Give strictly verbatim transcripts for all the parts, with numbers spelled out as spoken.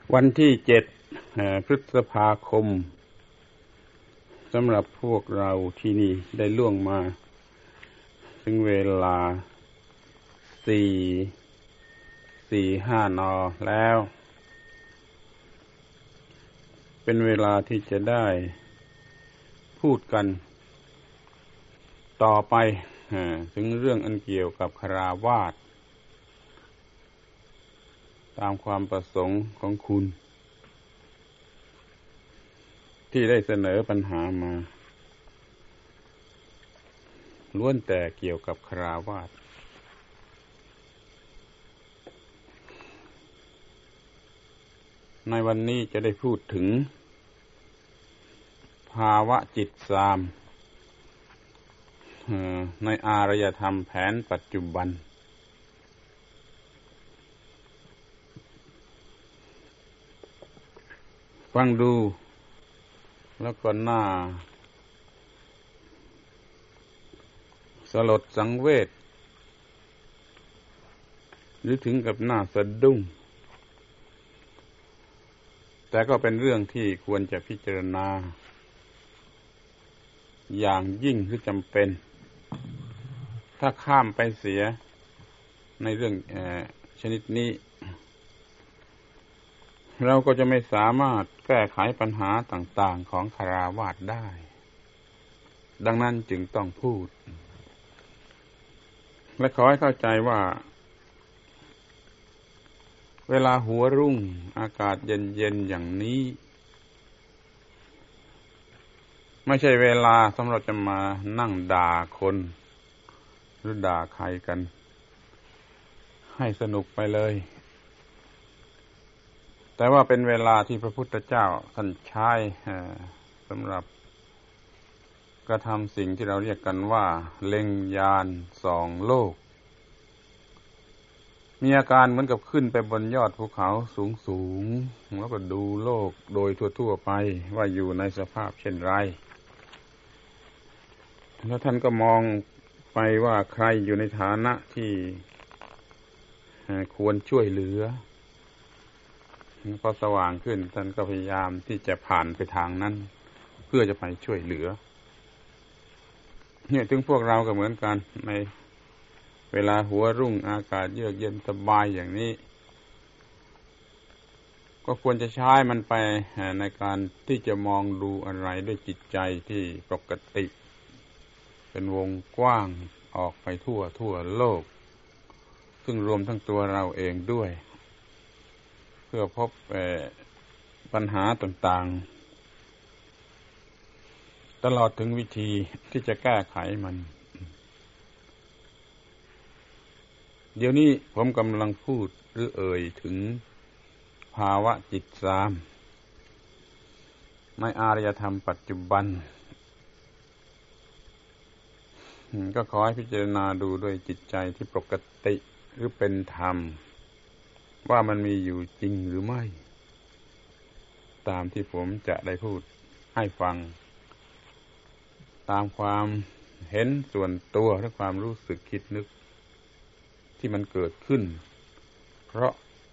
วันที่เจ็ดพฤษภาคมสำหรับพวกเราที่นี่ได้ล่วงมาถึงเวลาสี่สี่ห้านอแล้วเป็นเวลาที่จะได้พูดกันต่อไปถึงเรื่องอันเกี่ยวกับคฤหัสถ์ตามความประสงค์ของคุณที่ได้เสนอปัญหามาล้วนแต่เกี่ยวกับคฤหัสถ์ในวันนี้จะได้พูดถึงภาวะจิตสามในอารยธรรมแผนปัจจุบันฟังดูแล้วก็น่าสลดสังเวชหรือถึงกับน่าสะดุ้งแต่ก็เป็นเรื่องที่ควรจะพิจารณาอย่างยิ่งที่จำเป็นถ้าข้ามไปเสียในเรื่องเอ่อชนิดนี้เราก็จะไม่สามารถแก้ไขปัญหาต่างๆของคฤหัสถ์ได้ดังนั้นจึงต้องพูดและขอให้เข้าใจว่าเวลาหัวรุ่งอากาศเย็นๆอย่างนี้ไม่ใช่เวลาสำหรับจะมานั่งด่าคนหรือด่าใครกันให้สนุกไปเลยแต่ว่าเป็นเวลาที่พระพุทธเจ้าท่านใช้สำหรับกระทำสิ่งที่เราเรียกกันว่าเล็งญาณส่องโลกมีอาการเหมือนกับขึ้นไปบนยอดภูเขาสูงๆแล้วก็ดูโลกโดยทั่วๆไปว่าอยู่ในสภาพเช่นไรแล้วท่านก็มองไปว่าใครอยู่ในฐานะที่ควรช่วยเหลือพอสว่างขึ้นท่านก็พยายามที่จะผ่านไปทางนั้นเพื่อจะไปช่วยเหลือเนี่ยถึงพวกเราก็เหมือนกันในเวลาหัวรุ่งอากาศเยือกเย็นสบายอย่างนี้ก็ควรจะใช้มันไปในการที่จะมองดูอะไรด้วยจิตใจที่ปกติเป็นวงกว้างออกไปทั่วทั่วโลกซึ่งรวมทั้งตัวเราเองด้วยเพื่อพบปัญหาต่างๆตลอดถึงวิธีที่จะแก้ไขมันเดี๋ยวนี้ผมกำลังพูดหรือเอ่ยถึงภาวะจิตสามในอารยธรรมปัจจุบันก็ขอให้พิจารณาดูด้วยจิตใจที่ปกติหรือเป็นธรรมว่ามันมีอยู่จริงหรือไม่ตามที่ผมจะได้พูดให้ฟังตามความเห็นส่วนตัวและความรู้สึกคิดนึกที่มันเกิดขึ้นเพราะ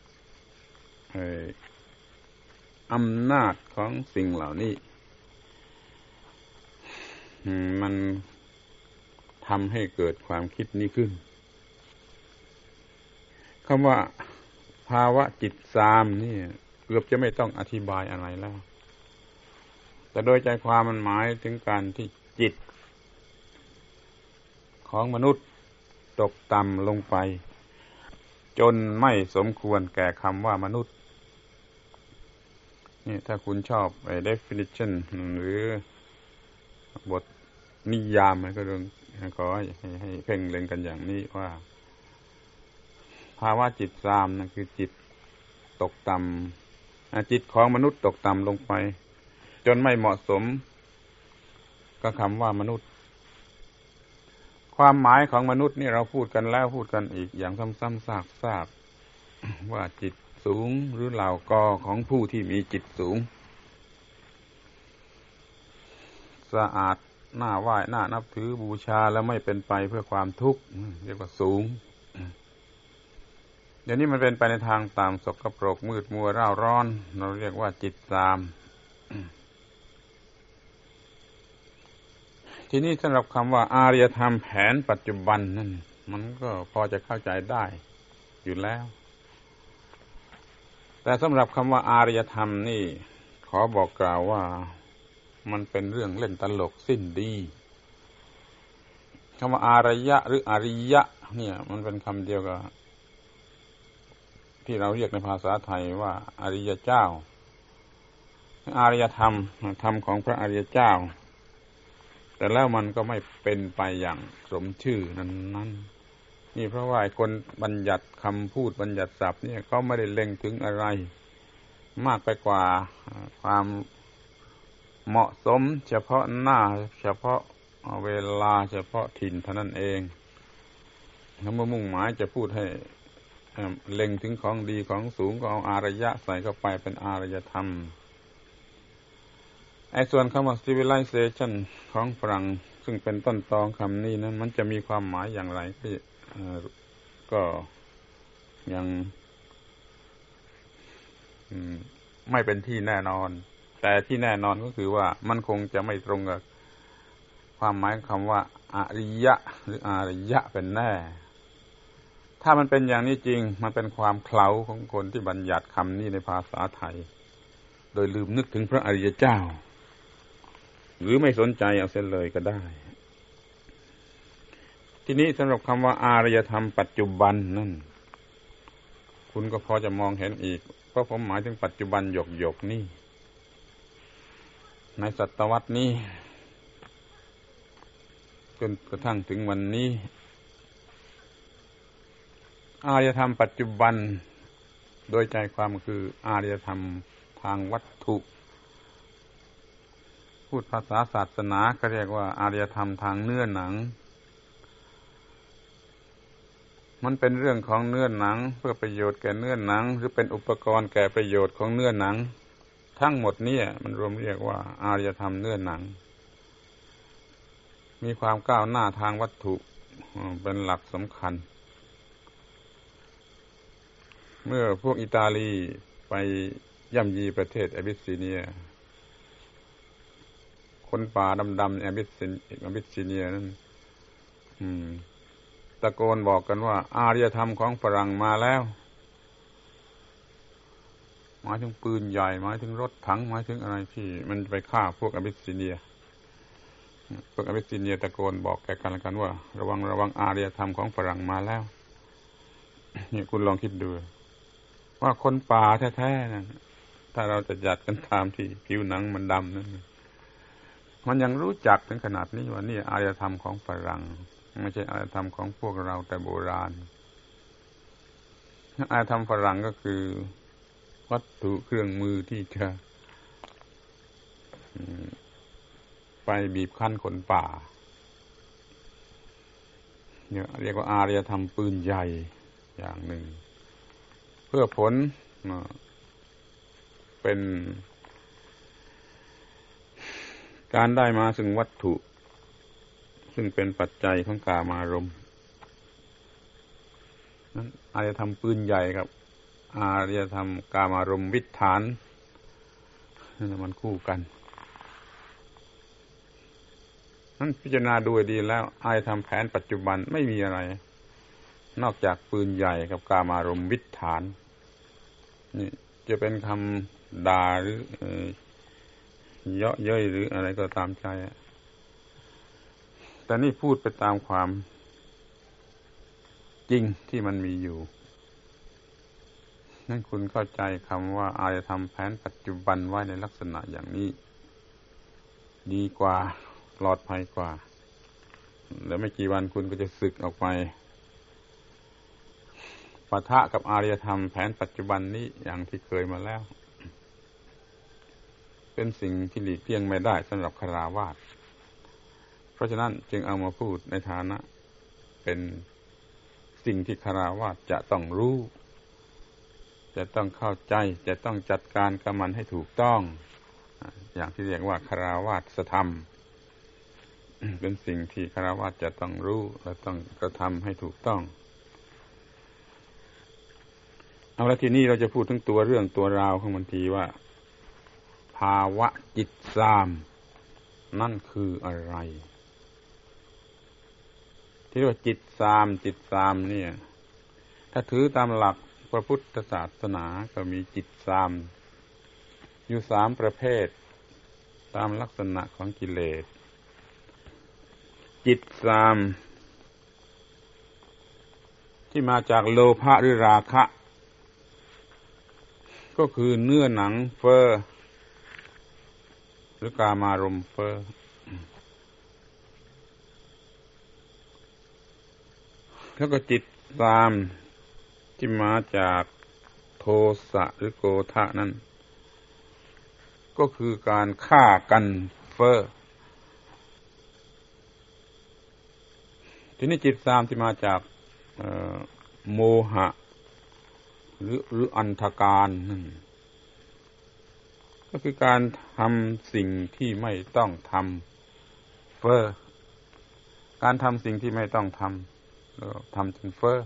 อำนาจของสิ่งเหล่านี้มันทำให้เกิดความคิดนี้ขึ้นคำว่าภาวะจิตสามนี่เกือบจะไม่ต้องอธิบายอะไรแล้วแต่โดยใจความมันหมายถึงการที่จิตของมนุษย์ตกต่ำลงไปจนไม่สมควรแก่คำว่ามนุษย์นี่ถ้าคุณชอบไอ้ definition หรือบทนิยามก็เรื่องขอให้ให้เพ่งเล็งกันอย่างนี้ว่าภาวะจิตสามนั่นคือจิตตกต่ำจิตของมนุษย์ตกต่ำลงไปจนไม่เหมาะสมกับคำว่ามนุษย์ความหมายของมนุษย์นี่เราพูดกันแล้วพูดกันอีกอย่างซ้ำๆซากๆว่าจิตสูงหรือเหล่ากอของผู้ที่มีจิตสูงสะอาดน่าไหว้น่านับถือบูชาแล้วไม่เป็นไปเพื่อความทุกข์เรียกว่าสูงเดี๋ยวนี้มันเป็นไปในทางตามสกปรกมืดมัวร่าร้อนเราเรียกว่าจิตตามทีนี้สำหรับคำว่าอารยธรรมแผนปัจจุบันนั่นมันก็พอจะเข้าใจได้อยู่แล้วแต่สำหรับคำว่าอารยธรรมนี่ขอบอกกล่าวว่ามันเป็นเรื่องเล่นตลกสิ้นดีคำว่าอารยะหรืออริยะเนี่ยมันเป็นคำเดียวกับที่เราเรียกในภาษาไทยว่าอริยเจ้าอารยธรรมธรรมของพระอริยเจ้าแต่แล้วมันก็ไม่เป็นไปอย่างสมชื่อนั้นๆนี่เพราะว่าคนบัญญัติคำพูดบัญญัติศัพท์เนี่ยเขาไม่ได้เล็งถึงอะไรมากไปกว่าความเหมาะสมเฉพาะหน้าเฉพาะเวลาเฉพาะถิ่นเท่านั้นเองถ้าเมื่อมุ่งหมายจะพูดให้เล็งถึงของดีของสูงก็เอาอารยะใส่เข้าไปเป็นอารยธรรมไอ้ส่วนคำว่า civilization ของฝรั่งซึ่งเป็นต้นตอคำนี้นั้นมันจะมีความหมายอย่างไรก็ยังไม่เป็นที่แน่นอนแต่ที่แน่นอนก็คือว่ามันคงจะไม่ตรงกับความหมายคำว่าอริยะหรืออารยะเป็นแน่ถ้ามันเป็นอย่างนี้จริงมันเป็นความเคลาของคนที่บัญญัติคำนี้ในภาษาไทยโดยลืมนึกถึงพระอริยเจ้าหรือไม่สนใจเอาเส้นเลยก็ได้ทีนี้สำหรับคำว่าอารยธรรมปัจจุบันนั่นคุณก็พอจะมองเห็นอีกเพราะผมหมายถึงปัจจุบันหยกหยกนี่ในศตวรรษนี้จนกระทั่งถึงวันนี้อารยธรรมปัจจุบันโดยใจความคืออารยธรรมทางวัตถุพูดภาษาศาสนาก็เรียกว่าอารยธรรมทางเนื้อหนังมันเป็นเรื่องของเนื้อหนังเพื่อประโยชน์แก่เนื้อหนังหรือเป็นอุปกรณ์แก่ประโยชน์ของเนื้อหนังทั้งหมดนี้มันรวมเรียกว่าอารยธรรมเนื้อหนังมีความก้าวหน้าทางวัตถุเป็นหลักสำคัญเมื่อพวกอิตาลีไปย่ำยีประเทศแอบิสซิเนียคนป่าดำๆแอบิสซินแอบิสซิเนียนั้นตะโกนบอกกันว่าอารยธรรมของฝรั่งมาแล้วหมายถึงปืนใหญ่หมายถึงรถถังหมายถึงอะไรที่มันไปฆ่าพวกแอบิสซิเนียพวกแอบิสซิเนียตะโกนบอกแก่กันและกันว่าระวังระวังอารยธรรมของฝรั่งมาแล้วนี่คุณลองคิดดูว่าคนป่าแท้ๆนั่นถ้าเราจะจัดกันตามที่ผิวหนังมันดำนั่นมันยังรู้จักถึงขนาดนี้ว่านี่อารยธรรมของฝรั่งไม่ใช่อารยธรรมของพวกเราแต่โบราณอารยธรรมฝรั่งก็คือวัตถุเครื่องมือที่จะไปบีบคั้นคนป่าเนี่ยเรียกว่าอารยธรรมปืนใหญ่อย่างหนึ่งเพื่อผลเป็นการได้มาซึ่งวัตถุซึ่งเป็นปัจจัยของกามารมณ์นั้นอารยธรรมปืนใหญ่ครับอารยธรรมกามารมณ์วิฏฐานนั่นมันคู่กันนั้นพิจารณาดูดีแล้วอารยธรรมแผนปัจจุบันไม่มีอะไรนอกจากปืนใหญ่กับกามารมณ์วิฏฐานนี่จะเป็นคำด่าหรือเยาะเย้ยหรืออะไรก็ตามใจแต่นี่พูดไปตามความจริงที่มันมีอยู่นั่นคุณเข้าใจคำว่าอารยธรรมแผนปัจจุบันไว้ในลักษณะอย่างนี้ดีกว่าปลอดภัยกว่าแล้วไม่กี่วันคุณก็จะสึกออกไปปะทะกับอารยธรรมแผนปัจจุบันนี้อย่างที่เคยมาแล้วเป็นสิ่งที่หลีกเลี่ยงไม่ได้สำหรับฆราวาสเพราะฉะนั้นจึงเอามาพูดในฐานะเป็นสิ่งที่ฆราวาสจะต้องรู้จะต้องเข้าใจจะต้องจัดการกับมันให้ถูกต้องอย่างที่เรียกว่าฆราวาสธรรมเป็นสิ่งที่ฆราวาสจะต้องรู้และต้องกระทำให้ถูกต้องเอาละทีนี้เราจะพูดถึงตัวเรื่องตัวราวของมันทีว่าภาวะจิตซามนั่นคืออะไรที่เรียกว่าจิตซามจิตซามเนี่ยถ้าถือตามหลักพระพุทธศาสนาก็มีจิตซามอยู่สามประเภทตามลักษณะของกิเลสจิตซามที่มาจากโลภะหรือราคะก็คือเนื้อหนังเฟ้อหรือกามารมณ์เฟ้อแล้วก็จิตซามที่มาจากโทสะหรือโกฏะนั้นก็คือการฆ่ากันเฟ้อทีนี้จิตซามที่มาจากโมหะหรือหรืออันธการนั่นก็คือการทำสิ่งที่ไม่ต้องทำเฟ้อการทำสิ่งที่ไม่ต้องทำแล้วทำจนเฟ้อ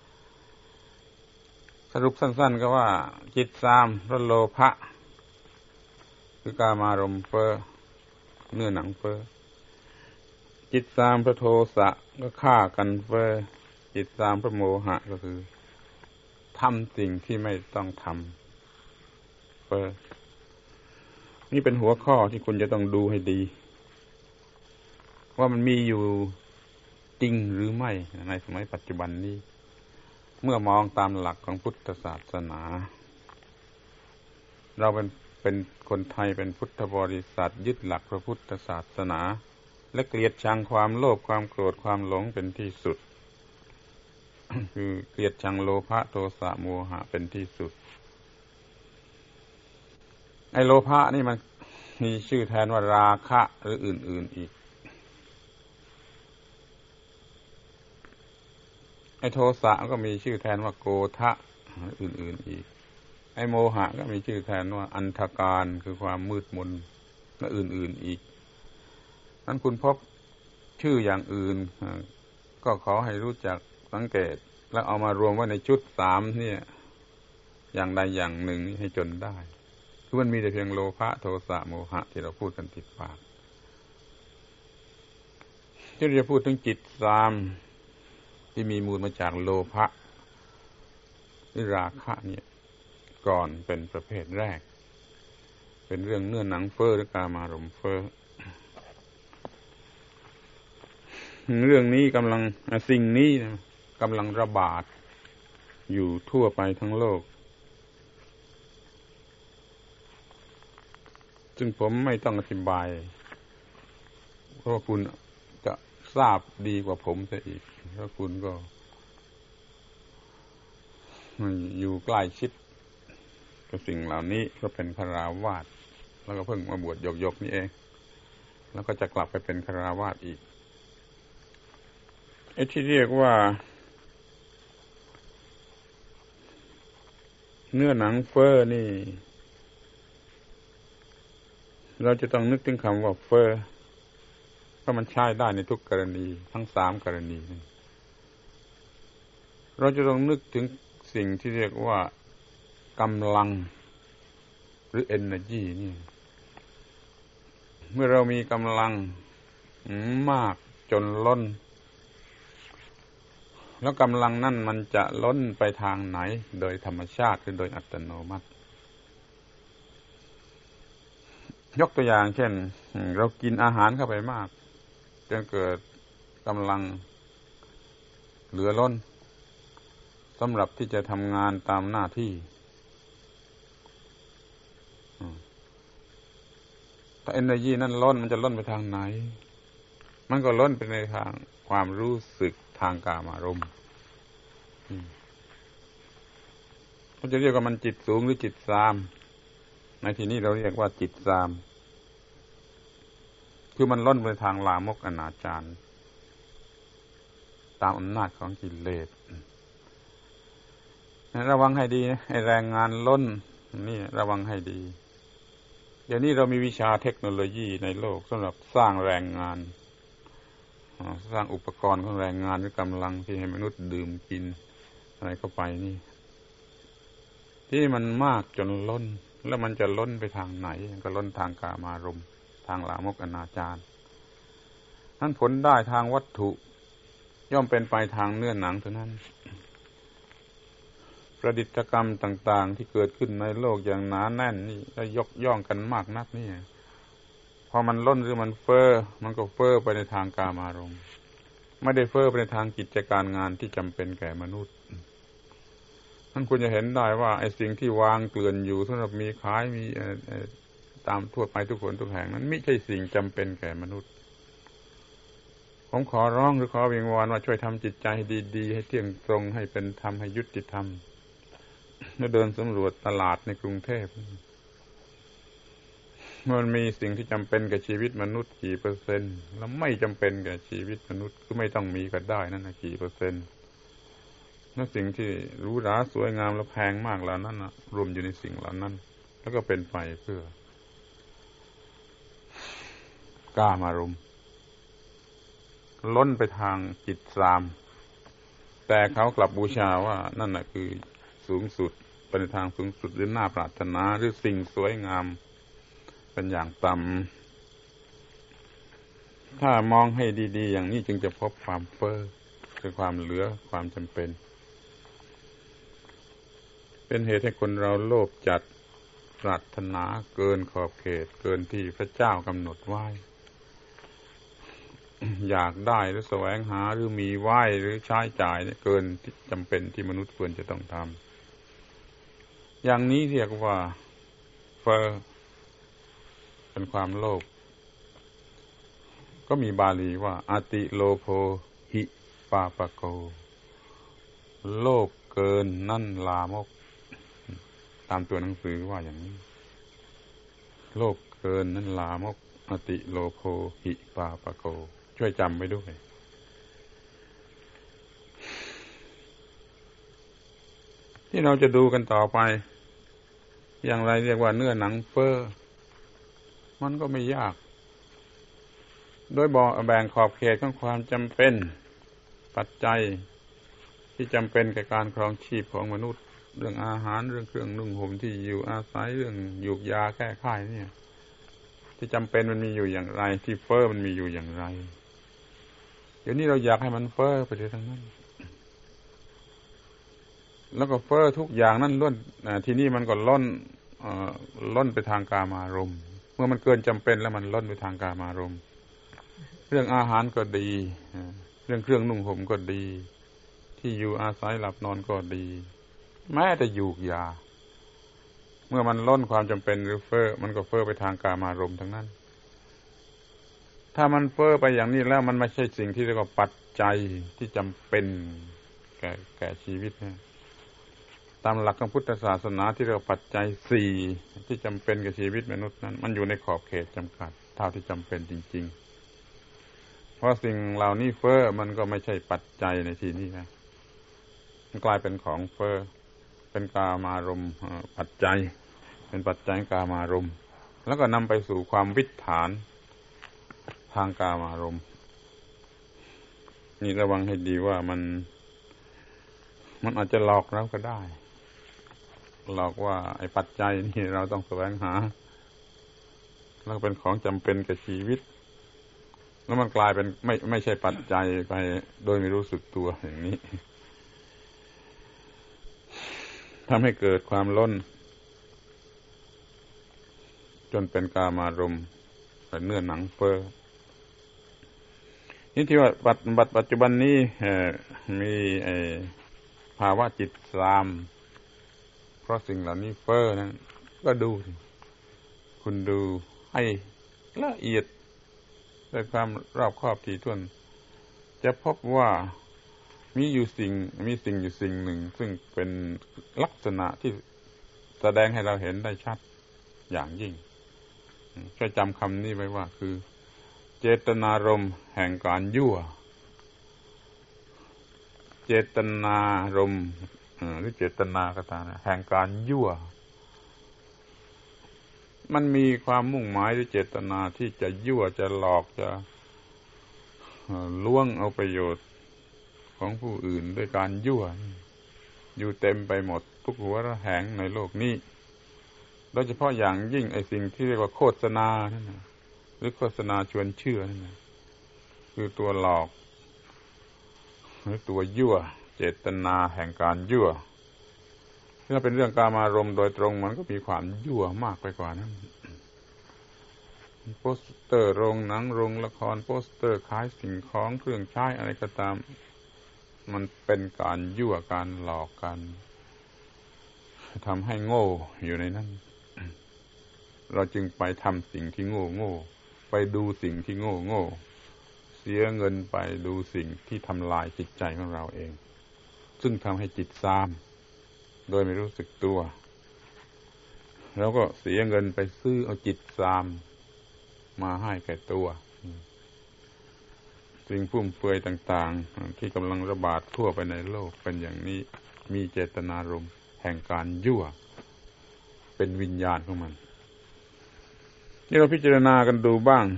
สรุปสั้นๆก็ว่าจิตซามเพราะโลภะคือกามารมณ์เฟ้อเนื้อหนังเฟ้อจิตซามเพราะโทสะก็ฆ่ากันเฟ้อจิตซามเพราะโมหะก็คือทำสิ่งที่ไม่ต้องทำเฟ้อนี่เป็นหัวข้อที่คุณจะต้องดูให้ดีว่ามันมีอยู่จริงหรือไม่ในสมัยปัจจุบันนี้เมื่อมองตามหลักของพุทธศาสนาเราเป็นเป็นคนไทยเป็นพุทธบริษัทยึดหลักพระพุทธศาสนาและเกลียดชังความโลภความโกรธความหลงเป็นที่สุด คือเกลียดชังโลภะโทสะโมหะเป็นที่สุดไอ้โลภะนี่มันมีชื่อแทนว่าราคะหรืออื่นๆอีกไอ้โทสะก็มีชื่อแทนว่าโกฏะอื่นๆอีกไอ้โมหะก็มีชื่อแทนว่าอันธการคือความมืดมนและอื่นๆอีกนั้นคุณพบชื่ออย่างอื่นก็ขอให้รู้จักสังเกตแล้วเอามารวมไว้ในชุดสามเนี่ยอย่างใดอย่างหนึ่งให้จนได้คือมันมีแต่เพียงโลภะโทสะโมหะที่เราพูดกันติดปากที่เราจะพูดถึงจิตสามที่มีมูลมาจากโลภะหรือราคะเนี่ยก่อนเป็นประเภทแรกเป็นเรื่องเนื้อหนังเฟ้อหรือกามารมณ์เฟ้อเรื่องนี้กำลังสิ่งนี้กำลังระบาดอยู่ทั่วไปทั้งโลกซึ่งผมไม่ต้องอธิบายเพราะคุณจะทราบดีกว่าผมซะอีกเพราะคุณก็อยู่ใกล้ชิดกับสิ่งเหล่านี้ก็เป็นฆราวาสแล้วก็เพิ่งมาบวชหยกๆนี่เองแล้วก็จะกลับไปเป็นฆราวาสอีกไอ้ที่เรียกว่าเนื้อหนังเฟ้อนี่เราจะต้องนึกถึงคำว่าเฟ้อเพราะมันใช้ได้ในทุกกรณีทั้งสามกรณีเราจะต้องนึกถึงสิ่งที่เรียกว่ากำลังหรือ energy นี่เมื่อเรามีกำลังมากจนล้นแล้วกำลังนั่นมันจะล้นไปทางไหนโดยธรรมชาติหรือโดยอัตโนมัติยกตัวอย่างเช่นเรากินอาหารเข้าไปมากจนเกิดกำลังเหลือล้นสำหรับที่จะทำงานตามหน้าที่ถ้า energy นั้นล้นมันจะล้นไปทางไหนมันก็ล้นไปในทางความรู้สึกทางกามารมณ์เขาจะเรียกว่ามันจิตสูงหรือจิตซามในที่นี้เราเรียกว่าจิตซามคือมันล้นไปทางลามกอนาจารตามอำนาจของกิเลสระวังให้ดีนะไอ้แรงงานล้นนี่ระวังให้ดีเดี๋ยวนี้เรามีวิชาเทคโนโลยีในโลกสำหรับสร้างแรงงานสร้างอุปกรณ์ของแรงงานหรือกำลังที่ให้มนุษย์ดื่มกินอะไรเข้าไปนี่ที่มันมากจนล้นแล้วมันจะล้นไปทางไหนก็ล้นทางกามารมณ์ทางลามกอนาจารนั้นผลได้ทางวัตถุย่อมเป็นไปทางเนื้อหนังเท่านั้นประดิษฐกรรมต่างๆที่เกิดขึ้นในโลกอย่างหนาแน่นนี่แล้วยกย่องกันมากนักนี่พอมันล้นหรือมันเฟ้อมันก็เฟ้อไปในทางกามารมณ์ไม่ได้เฟ้อไปในทางกิจการงานที่จำเป็นแก่มนุษย์ท่านควรจะเห็นได้ว่าไอ้สิ่งที่วางเกลื่อนอยู่สำหรับมีขายมีตามทั่วไปทุกคนทุกแห่งนั้นไม่ใช่สิ่งจำเป็นแก่มนุษย์ผมขอร้องหรือขอวิงวอนว่าช่วยทำจิตใจให้ดีๆให้เที่ยงตรงให้เป็นธรรมให้ยุติธรรมเมื่อเดินสำรวจตลาดในกรุงเทพมันมีสิ่งที่จำเป็นกับชีวิตมนุษย์กี่เปอร์เซ็นต์แล้วไม่จำเป็นกับชีวิตมนุษย์ก็ไม่ต้องมีก็ได้นั่นนะกี่เปอร์เซ็นต์นั่นสิ่งที่หรูหราสวยงามและแพงมากเหล่านั้นนะรวมอยู่ในสิ่งเหล่านั้นแล้วก็เป็นไปเพื่อกามารมณ์ล้นไปทางจิตสามแต่เขากลับบูชาว่านั่นน่ะคือสูงสุดเป็นทางสูงสุดหรือน่าปรารถนาหรือสิ่งสวยงามเป็นอย่างต่ำถ้ามองให้ดีๆอย่างนี้จึงจะพบความเฟ้อคือความเหลือความจำเป็นเป็นเหตุให้คนเราโลภจัดปรารถนาเกินขอบเขตเกินที่พระเจ้ากำหนดไว้ อยากได้หรือแสวงหาหรือมีไว้หรือใช้จ่ายเกินที่จำเป็นที่มนุษย์ควรจะต้องทำอย่างนี้เรียกว่าเฟ้อเป็นความโลภก็มีบาลีว่าอติโลโภหิปาปโกโลภเกินนั่นลามกตามตัวหนังสือว่าอย่างนี้โลภเกินนั่นลามกอติโลโภหิปาปโกช่วยจำไว้ด้วยที่เราจะดูกันต่อไปอย่างไรเรียกว่าเนื้อหนังเฟ้อมันก็ไม่ยากโดยบอกแบ่งขอบเขตของความจำเป็นปัจจัยที่จำเป็นแก่การครองชีพของมนุษย์เรื่องอาหารเรื่องเครื่องนุ่งห่มที่อยู่อาศัยเรื่องยูกยาแก้ไขเนี่ยที่จำเป็นมันมีอยู่อย่างไรที่เฟ้อมันมีอยู่อย่างไรเดี๋ยวนี้เราอยากให้มันเฟ้อไปเลยทั้งนั้นแล้วก็เฟ้อทุกอย่างนั่นล้วนทีนี้มันก็ล้นล้นไปทางกามารมณ์เมื่อมันเกินจำเป็นแล้วมันล้นไปทางกามารมณ์เรื่องอาหารก็ดีเรื่องเครื่องนุ่งห่มก็ดีที่อยู่อาศัยหลับนอนก็ดีแม้แต่ยูกยาเมื่อมันล้นความจำเป็นหรือเฟ้อมันก็เฟ้อไปทางกามารมณ์ทั้งนั้นถ้ามันเฟ้อไปอย่างนี้แล้วมันไม่ใช่สิ่งที่เรียกว่าปัจจัยที่จำเป็นแก่แก่ชีวิตนะตามหลักของพุทธศาสนาที่เรียกว่าปัจจัยสี่ที่จำเป็นกับชีวิตมนุษย์นั้นมันอยู่ในขอบเขตจำกัดเท่าที่จำเป็นจริงๆเพราะสิ่งเหล่านี้เฟ้อมันก็ไม่ใช่ปัจจัยในที่นี้นะมันกลายเป็นของเฟ้อเป็นกามารมณ์ปัจจัยเป็นปัจจัยกามารมณ์แล้วก็นำไปสู่ความวิฏฐานทางกามารมณ์นี่ระวังให้ดีว่ามันมันอาจจะหลอกเราก็ได้หลอกว่าไอ้ปัจจัยนี่เราต้องแสวงหาแล้วเป็นของจำเป็นกับชีวิตแล้วมันกลายเป็นไม่ไม่ใช่ปัจจัยไปโดยไม่รู้สึกตัวอย่างนี้ทำให้เกิดความล้นจนเป็นกามารมณ์เป็นเนื้อหนังเฟ้อนี่ที่ว่าปัจจุบันนี้มีภาวะจิตสามเพราะสิ่งเหล่านี้เฟ้อนั้นก็ดูคุณดูให้ละเอียดด้วยความรอบคอบถี่ถ้วนจะพบว่ามีอยู่สิ่งมีสิ่งอยู่สิ่งหนึ่งซึ่งเป็นลักษณะที่แสดงให้เราเห็นได้ชัดอย่างยิ่งช่วยจำคำนี้ไว้ว่าคือเจตนารมณ์แห่งการยั่วเจตนารมณ์หรือเจตนากตาแห่งการยั่วมันมีความมุ่งหมายหรือเจตนาที่จะยั่วจะหลอกจะล่วงเอาประโยชน์ของผู้อื่นด้วยการยั่วอยู่เต็มไปหมดทุกหัวระแหงในโลกนี้โดยเฉพาะอย่างยิ่งไอ้สิ่งที่เรียกว่าโฆษณานั่นนะหรือโฆษณาชวนเชื่อนั่นนะคือตัวหลอกหรือตัวยั่วเจตนาแห่งการยั่วถ้าเป็นเรื่องกามารมณ์โดยตรงมันก็มีความยั่วมากไปกว่านั้นโปสเตอร์โรงหนังโรงละครโปสเตอร์ขายสิ่งของเครื่องใช้อะไรก็ตามมันเป็นการยั่วการหลอกกันทำให้โง่อยู่ในนั้นเราจึงไปทำสิ่งที่โง่โง่ไปดูสิ่งที่โง่โง่เสียเงินไปดูสิ่งที่ทำลายจิตใจของเราเองซึ่งทำให้จิตทรามโดยไม่รู้สึกตัวแล้วก็เสียเงินไปซื้อเอาจิตทรามมาให้แก่ตัวสิ่งฟุ่มเฟือยต่างๆที่กำลังระบาดทั่วไปในโลกเป็นอย่างนี้มีเจตนารมณ์แห่งการยั่วเป็นวิญญาณของมันนี่เราพิจารณากันดูบ้าง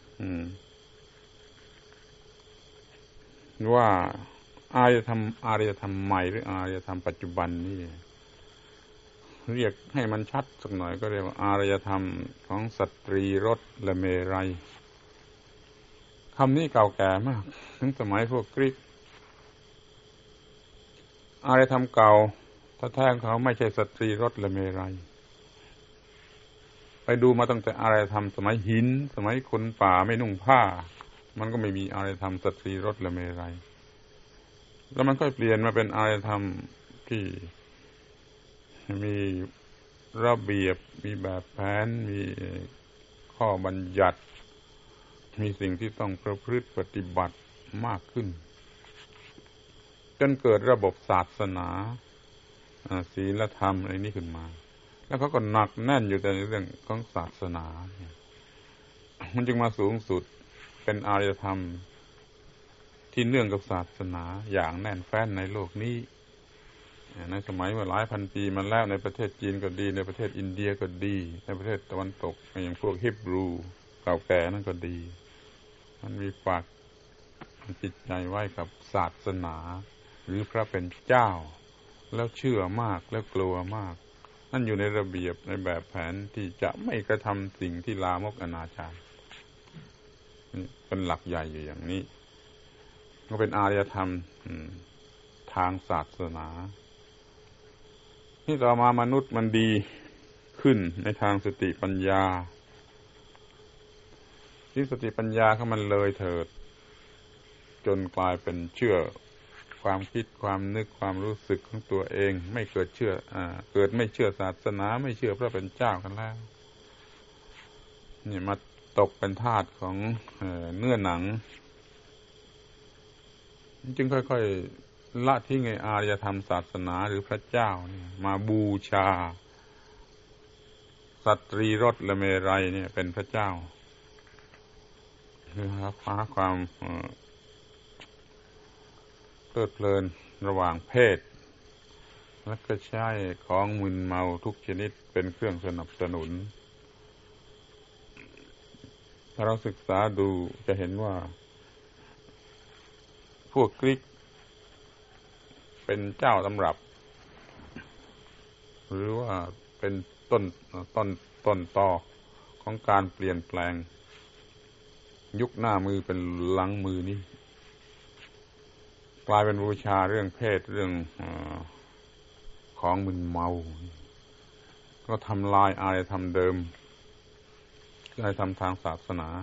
ว่าอารยธรรมอารยธรรมใหม่หรืออารยธรรมปัจจุบันนี่เรียกให้มันชัดสักหน่อยก็เรียกว่าอารยธรรมของสตรีรสและเมรัยคำนี้เก่าแก่มากตั้งสมัยพวกกรีกอารยธรรมเก่าถ้าแท้เขาไม่ใช่สตรีรสและเมรัยไปดูมาตั้งแต่อารยธรรมสมัยหินสมัยคนป่าไม่นุ่งผ้ามันก็ไม่มีอารยธรรมสตรีรสและเมรัยแล้วมันก็เปลี่ยนมาเป็นอารยธรรมที่มีระเบียบมีแบบแผนมีข้อบัญญัติมีสิ่งที่ต้องประพฤติปฏิบัติมากขึ้นจนเกิดระบบศาสนาศีลธรรมอะไรนี้ขึ้นมาแล้วเขาก็หนักแน่นอยู่แต่ในเรื่องของศาสนามันจึงมาสูงสุดเป็นอารยธรรมที่เนื่องกับศาสนาอย่างแน่นแฟ้นในโลกนี้ในสมัยเมื่อหลายพันปีมาแล้วในประเทศจีนก็ดีในประเทศอินเดียก็ดีในประเทศตะวันตกอย่างพวกฮิบรูเก่าแก่นั่นก็ดีมันมีฝากจิตใจไว้กับศาสนาหรือพระเป็นเจ้าแล้วเชื่อมากแล้วกลัวมากนั่นอยู่ในระเบียบในแบบแผนที่จะไม่กระทำสิ่งที่ลามกอนาจารเป็นหลักใหญ่อยู่อย่างนี้ก็เป็นอารยธรรมทางศาสนาที่ต่อมามนุษย์มันดีขึ้นในทางสติปัญญาที่สติปัญญาเขามันเลยเถิดจนกลายเป็นเชื่อความคิดความนึกความรู้สึกของตัวเองไม่เกิดเชื่ออ่าเกิดไม่เชื่อศาสนาไม่เชื่อพระเป็นเจ้ากันแล้วนี่มาตกเป็นทาสของเอ่อเนื้อหนังจึงค่อยๆละทิ้งไอ้อารยธรรมศาสนาหรือพระเจ้านี่มาบูชาสตรีรสและเมรัยเนี่ยเป็นพระเจ้าคือหาความเพลิดเพลินระหว่างเพศและก็ใช้ของมึนเมาทุกชนิดเป็นเครื่องสนับสนุนถ้าเราศึกษาดูจะเห็นว่าพวกกรีกเป็นเจ้าตำรับหรือว่าเป็นต้นต้นต้นตอของการเปลี่ยนแปลงยุคหน้ามือเป็นหลังมือนี้กลายเป็นบูชาเรื่องเพศเรื่องเอ่อของมึนเมาก็ทำลายอารยธรรมเดิมอารยธรรมทางศาสนา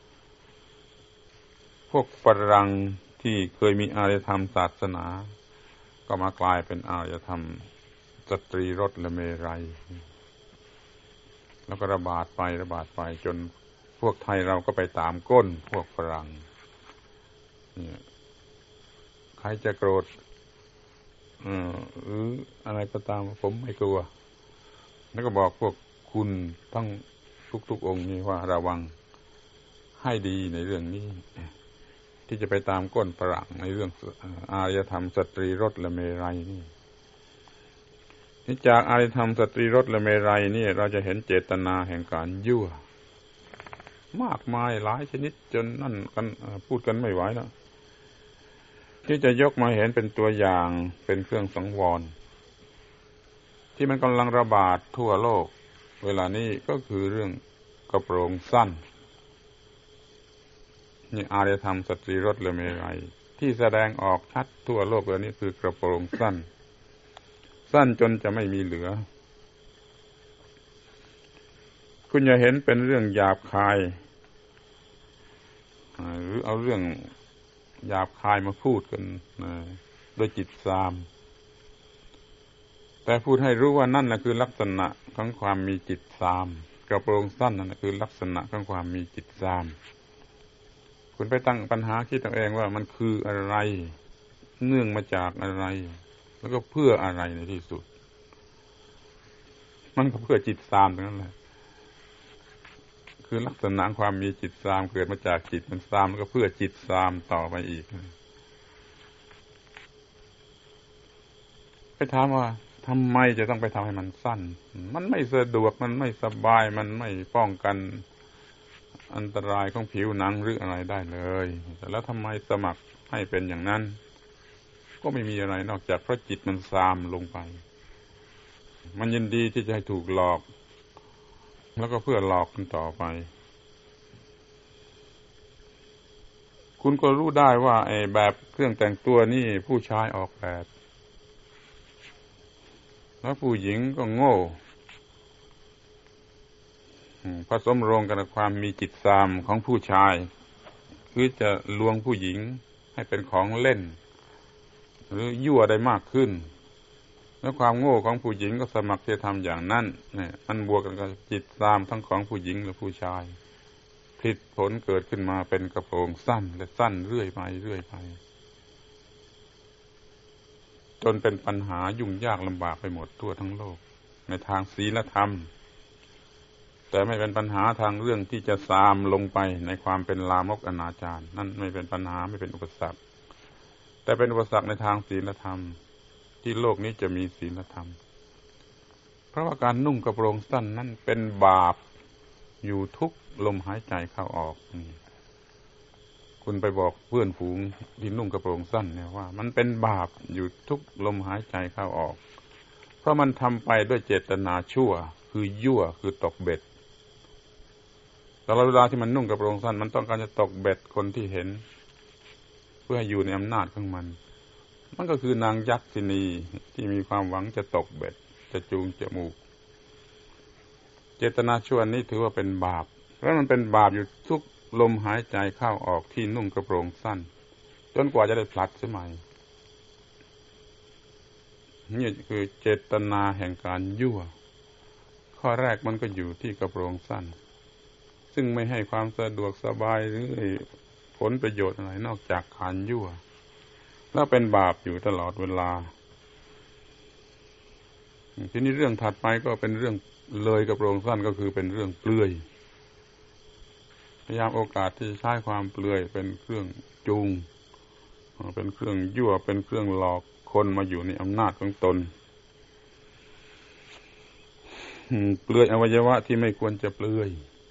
พวกฝรั่งที่เคยมีอารยธรรมศาสนาก็มากลายเป็นอารยธรรมสตรีรสและเมรัยแล้วก็ระบาดไประบาดไปจนพวกไทยเราก็ไปตามก้นพวกฝรั่งเนี่ยใครจะโกรธเอ่อหรืออะไรก็ตามผมไม่กลัวแล้วก็บอกพวกคุณทั้งทุกๆองค์นี้ว่าระวังให้ดีในเรื่องนี้ที่จะไปตามก้นฝรั่งในเรื่องอารยธรรมสตรีรสและเมรัยนี่นี่จากอารยธรรมสตรีรสและเมรัยนี่เราจะเห็นเจตนาแห่งการยั่วมากมายหลายชนิดจนนั่นกันพูดกันไม่ไหวแล้วที่จะยกมาเห็นเป็นตัวอย่างเป็นเครื่องสังวรที่มันกำลังระบาดทั่วโลกเวลานี้ก็คือเรื่องกระโปรงสั้นนี่อารยธรรมสตรีรสและเมรัยที่แสดงออกชัดทั่วโลกเวลานี้คือกระโปรงสั้นสั้นจนจะไม่มีเหลือคุณอย่าเห็นเป็นเรื่องหยาบคายหรือเอาเรื่องหยาบคายมาพูดกันโดยจิตซามแต่พูดให้รู้ว่านั่นแหละคือลักษณะของความมีจิตซามกระโปรงสั้นนั่นแหละคือลักษณะของความมีจิตซามคุณไปตั้งปัญหาคิดตัวเองว่ามันคืออะไรเนื่องมาจากอะไรแล้วก็เพื่ออะไรในที่สุดมันก็เพื่อจิตซามทั้งนั้นแหละคือลักษณะความมีจิตซามเกิดมาจากจิตมันซามแล้วก็เพื่อจิตซามต่อไปอีกไปถามว่าทำไมจะต้องไปทำให้มันสั้นมันไม่สะดวกมันไม่สบายมันไม่ป้องกันอันตรายของผิวหนังหรืออะไรได้เลยแต่แล้วทำไมสมัครให้เป็นอย่างนั้นก็ไม่มีอะไรนอกจากเพราะจิตมันซามลงไปมันยินดีที่จะให้ถูกหลอกแล้วก็เพื่อหลอกกันต่อไปคุณก็รู้ได้ว่าไอ้แบบเครื่องแต่งตัวนี่ผู้ชายออกแบบแล้วผู้หญิงก็โง่ผสมโรงกันกับความมีจิตซามของผู้ชายคือจะลวงผู้หญิงให้เป็นของเล่นหรือยั่วได้มากขึ้นแล้วความโง่ของผู้หญิงก็สมัครจะทำอย่างนั้นเนี่ยมันบวกกันกับจิตซามทั้งของผู้หญิงและผู้ชายผิดผลเกิดขึ้นมาเป็นกระโปรงสั้นและสั้นเรื่อยไปเรื่อยไปจนเป็นปัญหายุ่งยากลำบากไปหมดทั่วทั้งโลกในทางศีลธรรมแต่ไม่เป็นปัญหาทางเรื่องที่จะซามลงไปในความเป็นลามกอนาจารนั่นไม่เป็นปัญหาไม่เป็นอุปสรรคแต่เป็นอุปสรรคในทางศีลธรรมที่โลกนี้จะมีศีลธรรมเพราะว่าการนุ่งกระโปรงสั้นนั้นเป็นบาปอยู่ทุกลมหายใจเข้าออกคุณไปบอกเพื่อนฝูงที่นุ่งกระโปรงสั้นเนี่ยว่ามันเป็นบาปอยู่ทุกลมหายใจเข้าออกเพราะมันทำไปด้วยเจตนาชั่วคือยั่วคือตกเบ็ดตลอดเวลาที่มันนุ่งกระโปรงสั้นมันต้องการจะตกเบ็ดคนที่เห็นเพื่อให้อยู่ในอำนาจของมันมันก็คือนางยักษินีที่มีความหวังจะตกเบ็ดจะจูงจมูกเจตนาชั่วนี้ถือว่าเป็นบาปแล้วมันเป็นบาปอยู่ทุกลมหายใจเข้าออกที่นุ่งกระโปรงสั้นจนกว่าจะได้พลัดสมัยนี่คือเจตนาแห่งการยั่วข้อแรกมันก็อยู่ที่กระโปรงสั้นซึ่งไม่ให้ความสะดวกสบายหรือผลประโยชน์อะไรนอกจากการยั่วแล้วเป็นบาปอยู่ตลอดเวลาทีนี้เรื่องถัดไปก็เป็นเรื่องเลยกระโปรงสั้นก็คือเป็นเรื่องเปลือยพยายามโอกาสที่จะใช้ความเปลือยเป็นเครื่องจูงเป็นเครื่องยั่วเป็นเครื่องหลอกคนมาอยู่ในอำนาจของตนเปลือยอวัยวะที่ไม่ควรจะเปลือย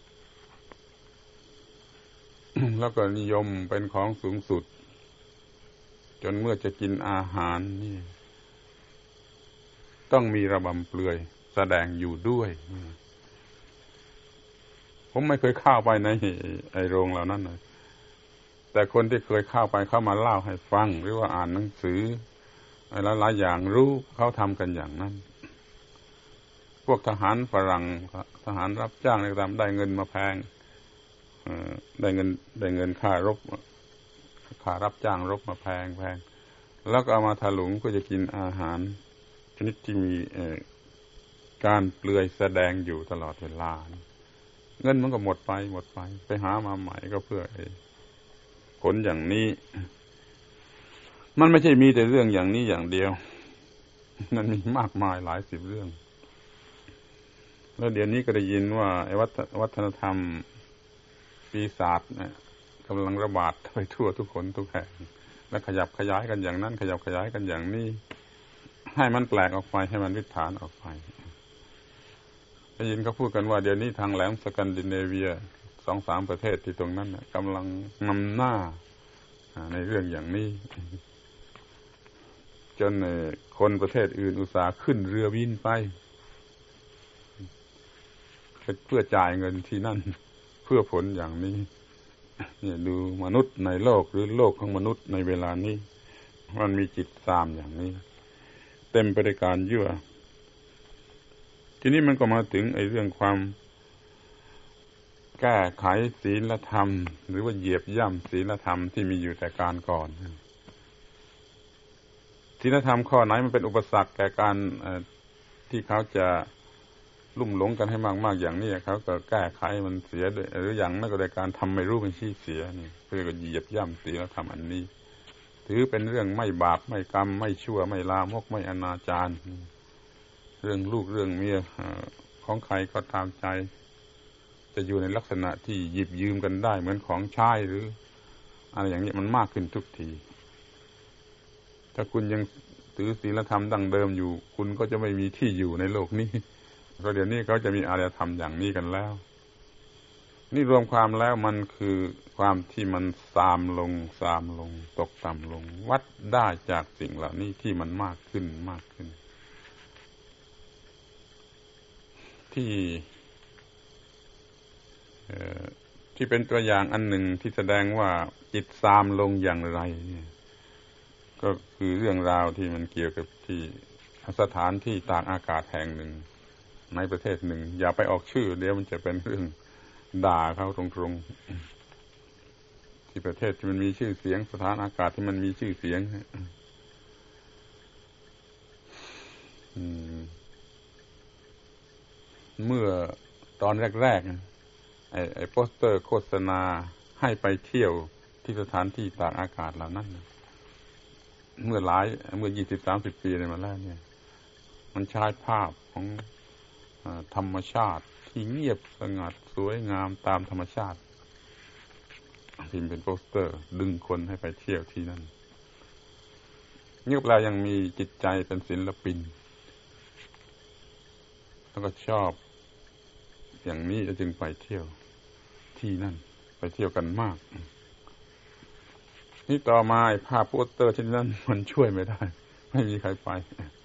แล้วก็นิยมเป็นของสูงสุดจนเมื่อจะกินอาหารนี่ต้องมีระบำเปลือยแสดงอยู่ด้วยผมไม่เคยเข้าไปในไอ้โรงเหล่านั้นเลยแต่คนที่เคยเข้าไปเข้ามาเล่าให้ฟังหรือว่าอ่านหนังสืออะไรหลายอย่างรู้เขาทำกันอย่างนั้นพวกทหารฝรั่งทหารรับจ้างอะไรตามได้เงินมาแพงได้เงินได้เงินค่ารบค่ารับจ้างรบมาแพงแพงแล้วก็เอามาถลุงเพื่อจะกินอาหารชนิดที่มีการเปลือยแสดงอยู่ตลอดเวลาเงินมันก็หมดไปหมดไปไปหามาใหม่ก็เพื่อผลอย่างนี้มันไม่ใช่มีแต่เรื่องอย่างนี้อย่างเดียวมันมีมากมายหลายสิบเรื่องแล้วเดี๋ยวนี้ก็ได้ยินว่าไอ้วัฒนธรรมปีศาจเนี่ยกำลังระบาดไปทั่วทุกคนทุกแห่งและขยับขยายกันอย่างนั้นขยับขยายกันอย่างนี้ให้มันแปลกออกไปให้มันวิถานออกไปได้ยินเขาพูดกันว่าเดี๋ยวนี้ทางแหลมสแกนดิเนเวียสองสามประเทศที่ตรงนั้นเนี่ยกำลังนำหน้าในเรื่องอย่างนี้จนคนประเทศอื่นอุตส่าห์ขึ้นเรือบินไปเพื่อจ่ายเงินที่นั่นเพื่อผลอย่างนี้เนี่ยดูมนุษย์ในโลกหรือโลกของมนุษย์ในเวลานี้มันมีจิตซามอย่างนี้เต็มไปด้วยการยั่วทีนี้มันก็มาถึงไอ้เรื่องความแก้ไขศีลธรรมหรือว่าเหยียบย่ำศีลธรรมที่มีอยู่แต่การก่อนศีลธรรมข้อไหนมันเป็นอุปสรรคแก่การที่เขาจะลุ่มหลงกันให้มากๆอย่างนี้เขาก็แก้ไขมันเสียด้วยหรืออย่างนั้นก็โดยการทำไม่รู้เป็นชี้เสียนี่เพื่อเหยียบย่ำศีลธรรมอันนี้ถือเป็นเรื่องไม่บาปไม่กรรมไม่ชั่วไม่ลามกไม่อนาจารเรื่องลูกเรื่องเมียของใครก็ตามใจจะอยู่ในลักษณะที่หยิบยืมกันได้เหมือนของใช้หรืออะไรอย่างนี้มันมากขึ้นทุกทีถ้าคุณยังถือศีลธรรมดั้งเดิมอยู่คุณก็จะไม่มีที่อยู่ในโลกนี้เพราะเดี๋ยวนี้เขาจะมีอารยธรรมอย่างนี้กันแล้วนี่รวมความแล้วมันคือความที่มันซามลงซามลงตกต่ำลงวัดได้จากสิ่งเหล่านี้ที่มันมากขึ้นมากขึ้นที่ที่เป็นตัวอย่างอันหนึ่งที่แสดงว่าจิตซามลงอย่างไรเนี่ยก็คือเรื่องราวที่มันเกี่ยวกับที่สถานที่ตากอากาศแห่งหนึ่งในประเทศหนึ่งอย่าไปออกชื่อเดี๋ยวมันจะเป็นเรื่องด่าเขาตรงๆที่ประเทศที่มันมีชื่อเสียงสถานอากาศที่มันมีชื่อเสียงเมื่อตอนแรกๆไอ้ไอ้โปสเตอร์โฆษณาให้ไปเที่ยวที่สถานที่ตากอากาศเหล่านั้นเมื่อหลายเมื่อ ยี่สิบถึงสามสิบ ปีมาแล้วเนี่ยมันใช้ภาพของธรรมชาติที่เงียบสงัดสวยงามตามธรรมชาติพิมพ์เป็นโปสเตอร์ดึงคนให้ไปเที่ยวที่นั่นนี่แปลยังมีจิตใจเป็นศิลปินแล้วก็ชอบอย่างนี้จึงไปเที่ยวที่นั่นไปเที่ยวกันมากนี่ต่อมาภาพโปสเตอร์ที่นั่นมันช่วยไม่ได้ไม่มีใครไป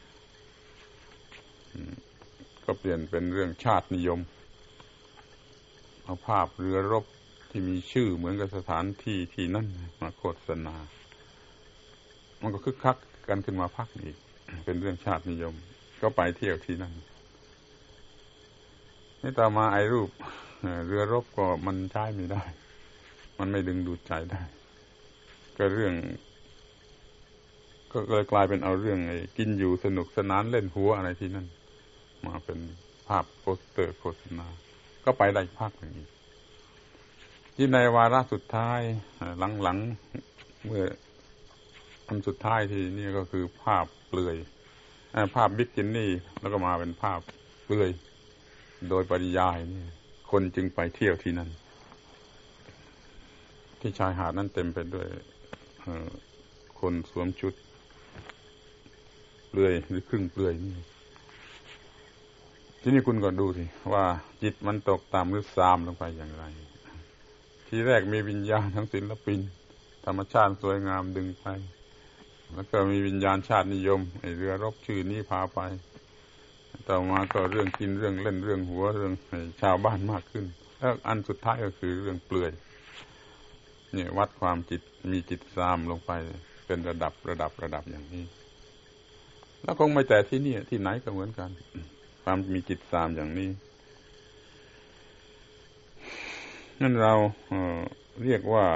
ก็เปลี่ยนเป็นเรื่องชาตินิยมเอาภาพเรือรบที่มีชื่อเหมือนกับสถานที่ที่นั่นมาโฆษณามันก็คึกคักกันขึ้นมาพักอีกเป็นเรื่องชาตินิยมก็ไปเที่ยวที่นั่นนี่ต่อมาไอ้รูปเรือรบก็มันใช้ไม่ได้มันไม่ดึงดูดใจได้ก็เรื่องก็เลยกลายเป็นเอาเรื่องไอ้กินอยู่สนุกสนานเล่นหัวอะไรที่นั่นมาเป็นภาพโปสเตอร์โฆษณาก็ไปได้พักอย่างนี้ที่ในวาระสุดท้ายหลังๆเมื่ออันสุดท้ายที่นี่ก็คือภาพเปลือยภาพบิกินี่แล้วก็มาเป็นภาพเปลือยโดยปริยายนี่คนจึงไปเที่ยวที่นั่นที่ชายหาดนั้นเต็มไปด้วยคนสวมชุดเปลือยหรือครึ่งเปลือยนี่ทีนี้คุณก็ดูสิว่าจิตมันตกต่ำหรือซามลงไปอย่างไรทีแรกมีวิญญาณทั้งศิลปินธรรมชาติสวยงามดึงไปแล้วก็มีวิญญาณชาตินิยมไอ้เรือรบชื่อนี้พาไปต่อมาก็เรื่องกินเรื่องเล่นเรื่องหัวเรื่องชาวบ้านมากขึ้นแล้วอันสุดท้ายก็คือเรื่องเปลือยเนี่ยวัดความจิตมีจิตซามลงไปเป็นระดับระดับระดับอย่างนี้แล้วคงไม่แต่ที่นี่ที่ไหนก็เหมือนกันความมีจิตซามอย่างนี้นั่นเราเอ่อเรียกว่า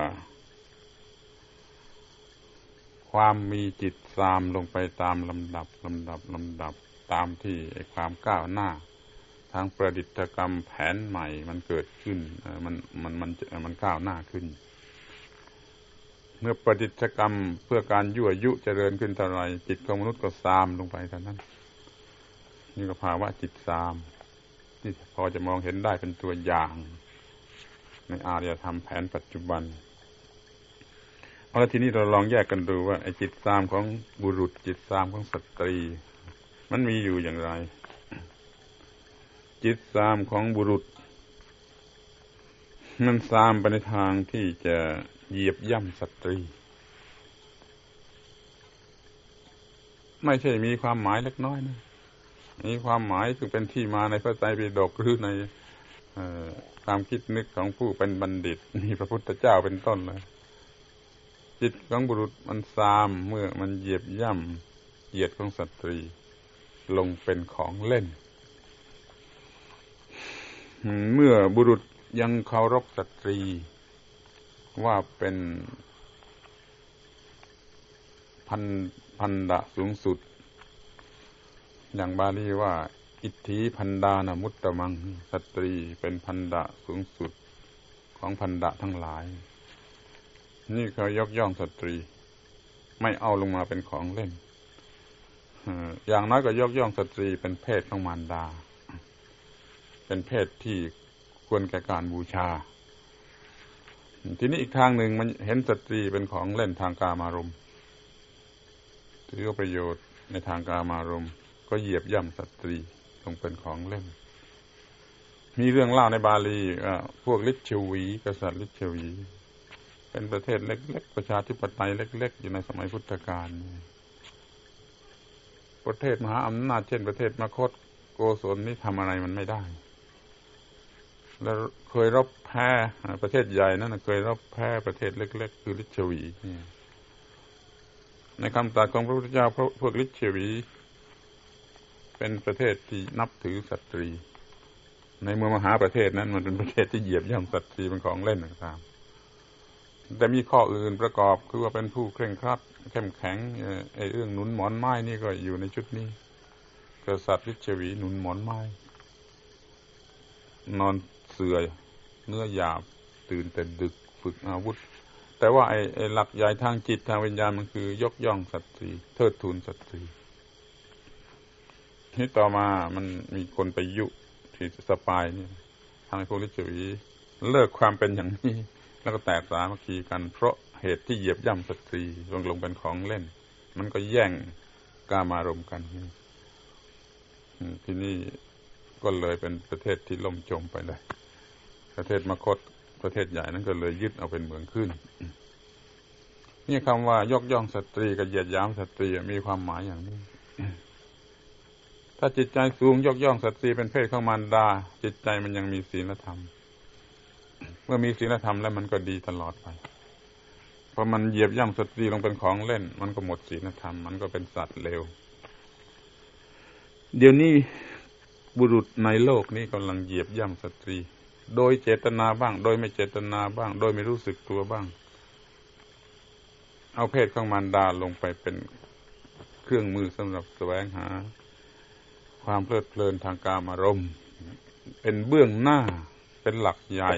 ความมีจิตซามลงไปตามลำดับลำดับลำดับตามที่ความก้าวหน้าทางประดิษฐกรรมแผนใหม่มันเกิดขึ้นมันมันมันมันก้าวหน้าขึ้นเมื่อประดิษฐกรรมเพื่อการยั่วยุเจริญขึ้นเท่าไรจิตของมนุษย์ก็ซามลงไปเท่านั้นนี่ก็ภาวะจิตซามที่พอจะมองเห็นได้เป็นตัวอย่างในอารยธรรมแผนปัจจุบันเอาละทีนี้เราลองแยกกันดูว่าไอ้จิตซามของบุรุษจิตซามของสตรีมันมีอยู่อย่างไรจิตซามของบุรุษมันซามไปในทางที่จะเหยียบย่ำสตรีไม่ใช่มีความหมายเล็กน้อยนะมีความหมายซึ่งเป็นที่มาในพระไตรปิฎกหรือในความคิดนึกของผู้เป็นบัณฑิตมีพระพุทธเจ้าเป็นต้นเลยจิตของบุรุษมันซามเมื่อมันเหยียบย่ำเหยียดของสตรีลงเป็นของเล่นเมื่อบุรุษยังเคารพสตรีว่าเป็นพันพันดะสูงสุดอย่างบาลีว่าอิทธิพันดานะมุตตมังสตรีเป็นพันดะสูงสุดของพันดะทั้งหลายนี่เขายกย่องสตรีไม่เอาลงมาเป็นของเล่นอย่างน้อยก็ยกย่องสตรีเป็นเพศของมารดาเป็นเพศที่ควรแก่การบูชาทีนี้อีกทางหนึ่งมันเห็นสตรีเป็นของเล่นทางกามารมณ์ถือประโยชน์ในทางกามารมณ์ก็เหยียบย่ำสตรีลงเป็นของเล่นมีเรื่องเล่าในบาลีพวกลิชวีกษัตริย์ลิชวีเป็นประเทศเล็กๆประชาธิปไตยเล็กๆอยู่ในสมัยพุทธกาลประเทศมหาอำนาจเช่นประเทศมคธโกศลนี่ทำอะไรมันไม่ได้แล้วเคยรบแพ้ประเทศใหญ่นั่นเคยรบแพ้ประเทศเล็กๆคือลิชวีในคำตรัสของพระพุทธเจ้าพวกลิชวีเป็นประเทศที่นับถือสตรีในเมืองมหาประเทศนั้นมันเป็นประเทศที่เหยียบย่ำสตรีเป็นของเล่นต่างๆแต่มีข้ออื่นประกอบคือว่าเป็นผู้เคร่งครัดเข้มแข็งไอ้เรื่องหนุนหมอนไม้นี่ก็อยู่ในชุดนี้กษัตริย์ลิชวีหนุนหมอนไม้นอนเสื่อยเนื้อหยาบตื่นแต่ดึกฝึกอาวุธแต่ว่าไอ้ไอ้หลักใหญ่ทางจิตทางวิญญาณมันคือยกย่องสตรีเทิดทูนสตรีที่ต่อมามันมีคนไปยุที่สปายนี่ทางพวกลิชวีเลิกความเป็นอย่างนี้แล้วก็แตกสามัคคีกันเพราะเหตุที่เหยียบย่ำสตรีลงลงเป็นของเล่นมันก็แย่งกามารมณ์กันที่นี่ก็เลยเป็นประเทศที่ล่มจมไปเลยประเทศมคธประเทศใหญ่นั้นก็เลยยึดเอาเป็นเมืองขึ้นนี่คำว่ายกย่องสตรีกับเหยียดหยามสตรีมีความหมายอย่างนี้ถ้าจิตใจสูงยกย่องสตรีเป็นเพศของมารดาจิตใจมันยังมีศีลธรรมเมื่อมีศีลธรรมแล้วมันก็ดีตลอดไปพอมันเหยียบย่ำสตรีลงเป็นของเล่นมันก็หมดศีลธรรมมันก็เป็นสัตว์เลวเดี๋ยวนี้บุรุษในโลกนี้กำลังเหยียบย่ำสตรีโดยเจตนาบ้างโดยไม่เจตนาบ้างโดยไม่รู้สึกตัวบ้างเอาเพศของมารดาลงไปเป็นเครื่องมือสำหรับแสวงหาความเพลิดเพลินทางกามารมณ์เป็นเบื้องหน้าเป็นหลักใหญ่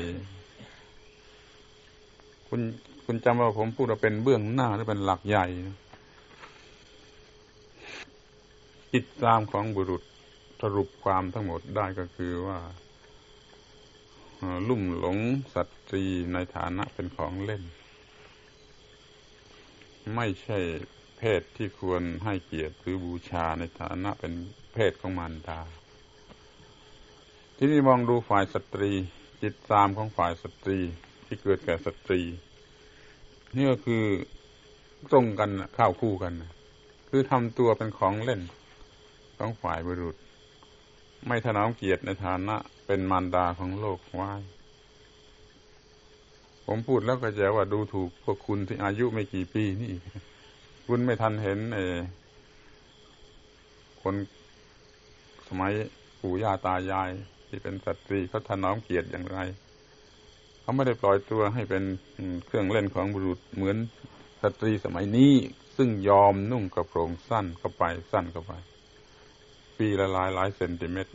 คุณคุณจำว่าผมพูดว่าเป็นเบื้องหน้าหรือเป็นหลักใหญ่จิตตามของบุรุษสรุปความทั้งหมดได้ก็คือว่าลุ่มหลงสตรีในฐานะเป็นของเล่นไม่ใช่เพศที่ควรให้เกียรติหรือบูชาในฐานะเป็นเพศของมารดาที่นี่มองดูฝ่ายสตรีจิตตามของฝ่ายสตรีที่เกิดแก่สตรีนี่ก็คือตรงกันเข้าคู่กันคือทำตัวเป็นของเล่นของฝ่ายบุรุษไม่ถนอมเกียรติในฐานะเป็นมารดาของโลกไว้ผมพูดแล้วก็จะว่าดูถูกพวกคุณที่อายุไม่กี่ปีนี่คุณไม่ทันเห็นไอ้คนสมัยปู่ย่าตายายที่เป็นสตรีเขาถนอมเกียรติอย่างไรเขาไม่ได้ปล่อยตัวให้เป็นเครื่องเล่นของบุรุษเหมือนสตรีสมัยนี้ซึ่งยอมนุ่งกระโปรงสั้นเข้าไปสั้นเข้าไปปีละหลายหลายเซนติเมตร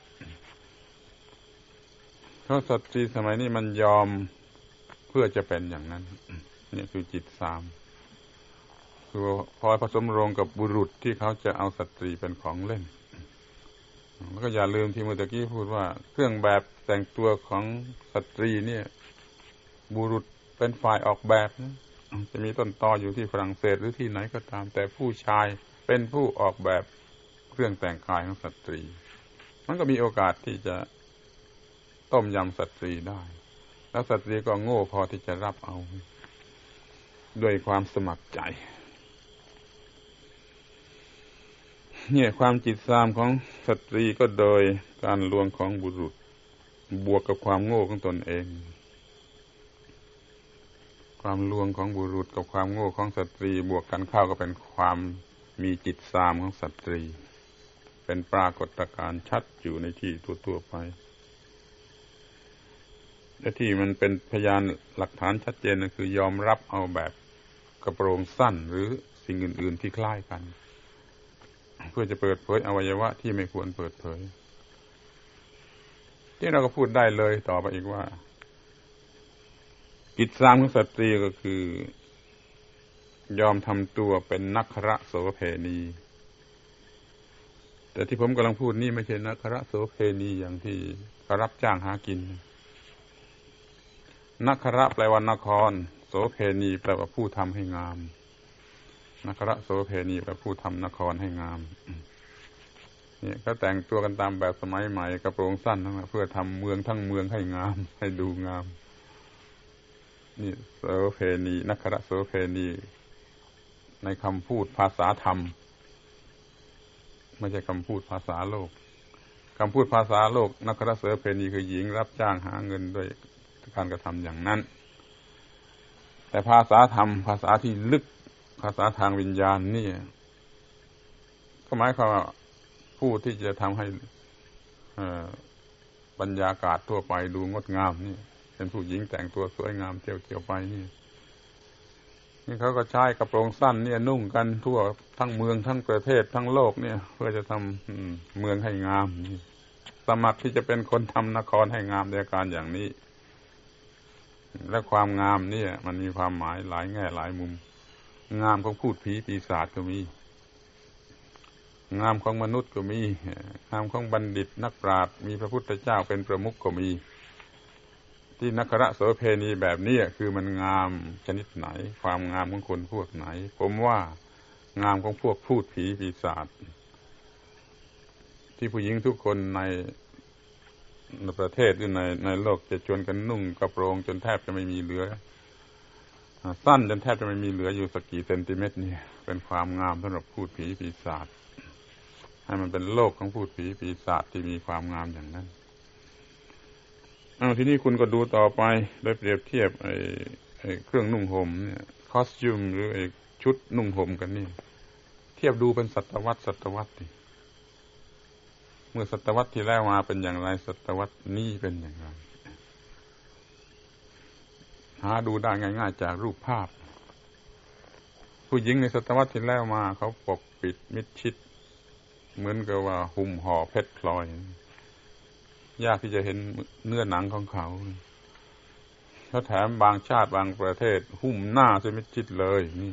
เพราะสตรีสมัยนี้มันยอมเพื่อจะเป็นอย่างนั้นนี่คือจิตสามคือพอผสมโรงกับบุรุษที่เขาจะเอาสตรีเป็นของเล่นแล้วก็อย่าลืมที่เมื่อกี้พูดว่าเครื่องแบบแต่งตัวของสตรีเนี่ยบุรุษเป็นฝ่ายออกแบบนะจะมีต้นตออยู่ที่ฝรั่งเศสหรือที่ไหนก็ตามแต่ผู้ชายเป็นผู้ออกแบบเครื่องแต่งกายของสตรีมันก็มีโอกาสที่จะต้มยำสตรีได้แล้วสตรีก็โง่พอที่จะรับเอาด้วยความสมัครใจเนี่ยความจิตซามของสตรีก็โดยการลวงของบุรุษบวกกับความโง่ของตนเองความลวงของบุรุษกับความโง่ของสตรีบวกกันเข้าก็เป็นความมีจิตซามของสตรีเป็นปรากฏการณ์ชัดอยู่ในที่ทั่วๆไปและที่มันเป็นพยานหลักฐานชัดเจนก็คือยอมรับเอาแบบกระโปรงสั้นหรือสิ่งอื่นๆที่คล้ายกันเพื่อจะเปิดเผยอวัยวะที่ไม่ควรเปิดเผยที่เราก็พูดได้เลยต่อไปอีกว่ากิจสามของสตรีก็คือยอมทำตัวเป็นนักขระโสเพณีแต่ที่ผมกำลังพูดนี่ไม่ใช่นักขระโสเพณีอย่างที่เขารับจ้างหากินนักขระแปลว่านครโสเพณีแปลว่าผู้ทำให้งามนักขระโสเพณีแปลว่าผู้ทำนครให้งามเนี่ยก็แต่งตัวกันตามแบบสมัยใหม่กระโปรงสั้นทั้งนั้นเพื่อทำเมืองทั้งเมืองให้งามให้ดูงามนี่โสเพณีนักขระโสเพณีในคำพูดภาษาธรรมไม่ใช่คำพูดภาษาโลกคำพูดภาษาโลกนักขระโสเพณีคือหญิงรับจ้างหาเงินด้วยการกระทำอย่างนั้นแต่ภาษาธรรมภาษาที่ลึกภาษาทางวิญญาณนี่ก็หมายความว่าผู้ที่จะทำให้บรรยากาศทั่วไปดูงดงามนี่เป็นผู้หญิงแต่งตัวสวยงามเที่ยวๆไปนี่นี่เขาก็ใช้กระโปรงสั้นเนี่ยนุ่งกันทั่วทั้งเมืองทั้งประเทศทั้งโลกเนี่ยเพื่อจะทำเมืองให้งามสมัครที่จะเป็นคนทำนครให้งามในการอย่างนี้และความงามนี่มันมีความหมายหลายแง่หลายมุมงามของพูดผีปีศาจก็มีงามของมนุษย์ก็มีงามของบัณฑิตนักปราชญ์มีพระพุทธเจ้าเป็นประมุขก็มีที่นักขระโสเพณีแบบนี้คือมันงามชนิดไหนความงามของคนพวกไหนผมว่างามของพวกพูดผีปีศาจที่ผู้หญิงทุกคนในในประเทศหรือในในโลกจะชวนกันนุ่งกระโปรงจนแทบจะไม่มีเหลือสั้นจนแทบจะไม่มีเหลืออยู่สักกี่เซนติเมตรนี่เป็นความงามสำหรับพูดผีปีศาจให้มันเป็นโลกของพูดผีปีศาจที่มีความงามอย่างนั้นเอาทีนี้คุณก็ดูต่อไปโดยเปรียบเทียบไอ้ไอ้เครื่องนุ่งห่มเนี่ยคอสตูมหรือไอ้ชุดนุ่งห่มกันนี่เทียบดูเป็นศตวรรษศตวรรษดิเมื่อศตวรรษที่แล้วมาเป็นอย่างไรศตวรรษนี้เป็นอย่างไรหาดูได้ง่ายๆจากรูปภาพผู้หญิงในศตวรรษที่แล้วมาเขาปกปิดมิดชิดเหมือนกับว่าหุ้มห่อเพชรพลอยยากที่จะเห็นเนื้อหนังของเขาแล้วแถมบางชาติบางประเทศหุ้มหน้าจนมิดชิดเลยนี่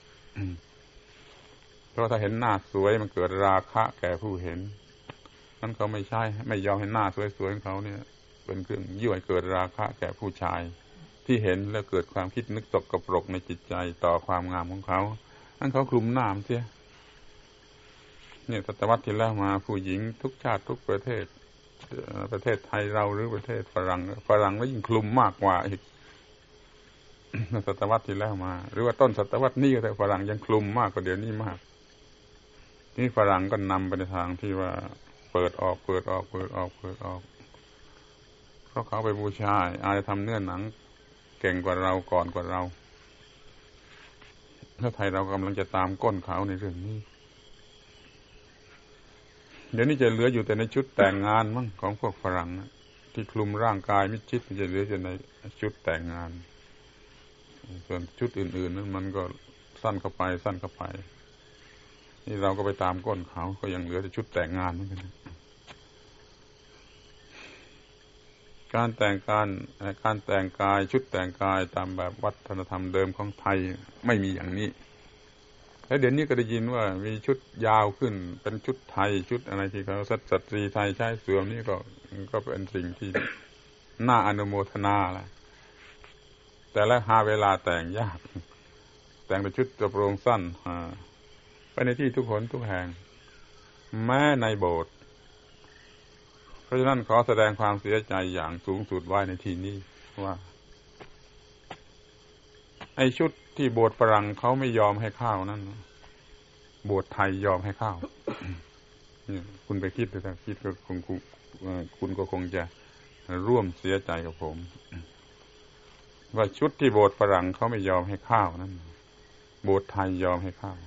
เพราะถ้าเห็นหน้าสวยมันเกิดราคะแก่ผู้เห็นนั้นเขาไม่ใช่ไม่ยอมให้หน้าสวยๆของเขาเนี่ยเป็นเครื่องยั่วให้เกิดราคะแก่ผู้ชายที่เห็นแล้วเกิดความคิดนึกตกกระปรกในจิตใจต่อความงามของเขานั้นเขาคลุมหน้าเสียเนี่ยศตวรรษที่แล้วมาผู้หญิงทุกชาติทุกประเทศประเทศไทยเราหรือประเทศฝรั่งฝรั่งก็ยิ่งคลุมมากกว่าอีกศตวรรษที่แล้วมาหรือว่าต้นศตวรรษนี้ก็แต่ฝรั่งยังคลุมมากกว่าเดี๋ยวนี้มากนี่ฝรั่งก็นำไปในทางที่ว่าเปิดออกเปิดออกเปิดออกเปิดออกเพราะเขาไปบูชาอาจจะทำเนื้อหนังเก่งกว่าเราก่อนกว่าเราถ้าไทยเรากำลังจะตามก้นเขาในเรื่องนี้เดี๋ยวนี้จะเหลืออยู่แต่ในชุดแต่งงานมั้งของพวกฝรั่งนะที่คลุมร่างกายมิดชิดจะเหลือแต่ในชุดแต่งงานส่วนชุดอื่นๆนั้นมันก็สั้นเข้าไปสั้นเข้าไปนี่เราก็ไปตามก้นเขาก็ยังเหลือแต่ชุดแต่งงานเหมือนกันการแต่งการการแต่งกายชุดแต่งกายตามแบบวัฒนธรรมเดิมของไทยไม่มีอย่างนี้แล้วเดี๋ยวนี้ก็ได้ยินว่ามีชุดยาวขึ้นเป็นชุดไทยชุดอะไรที่เขาสตรีไทยใช้สวมนี่ก็ก็เป็นสิ่งที่น่าอนุโมทนาแหละแต่ละหาเวลาแต่งยากแต่งแต่ชุดกระโปรงสั้นไปในที่ทุกคนทุกแห่งแม้ในโบสถ์เพราะฉะนั้นขอแสดงความเสียใจอย่างสูงสุดไว้ในที่นี้ว่าไอ้ชุดที่โบสถ์ฝรั่งเขาไม่ยอมให้เข้านั่นโบสถ์ไทยยอมให้เข้าคุณไปคิดถ้าคิดก็คงคุณก็คงจะร่วมเสียใจกับผมว่าชุดที่โบสถ์ฝรั่งเขาไม่ยอมให้ข้าวนั่นโบสถ์ไทยยอมให้ข้าว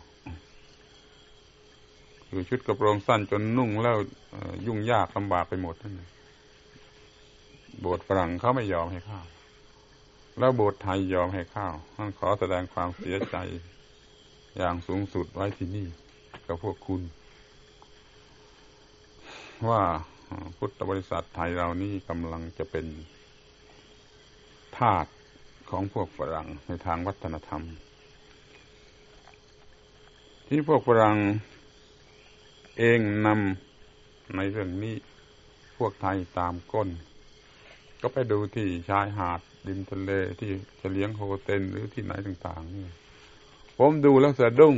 คือชุดกระโปรงสั้นจนนุ่งแล้วยุ่งยากลำบากไปหมดนั่นโบสถ์ฝรั่งเขาไม่ยอมให้ข้าวแล้วโบสถ์ไทยยอมให้ข้าวท่านขอแสดงความเสียใจอย่างสูงสุดไว้ที่นี่กับพวกคุณว่าพุทธบริษัทไทยเรานี่กำลังจะเป็นทาสของพวกฝรั่งในทางวัฒนธรรมที่พวกฝรั่งเองนำในเรื่องนี้พวกไทยตามก้นก็ไปดูที่ชายหาดริมทะเลที่เฉลียงโฮเทลหรือที่ไหนต่างๆนี่ผมดูแล้วสะดุ้ง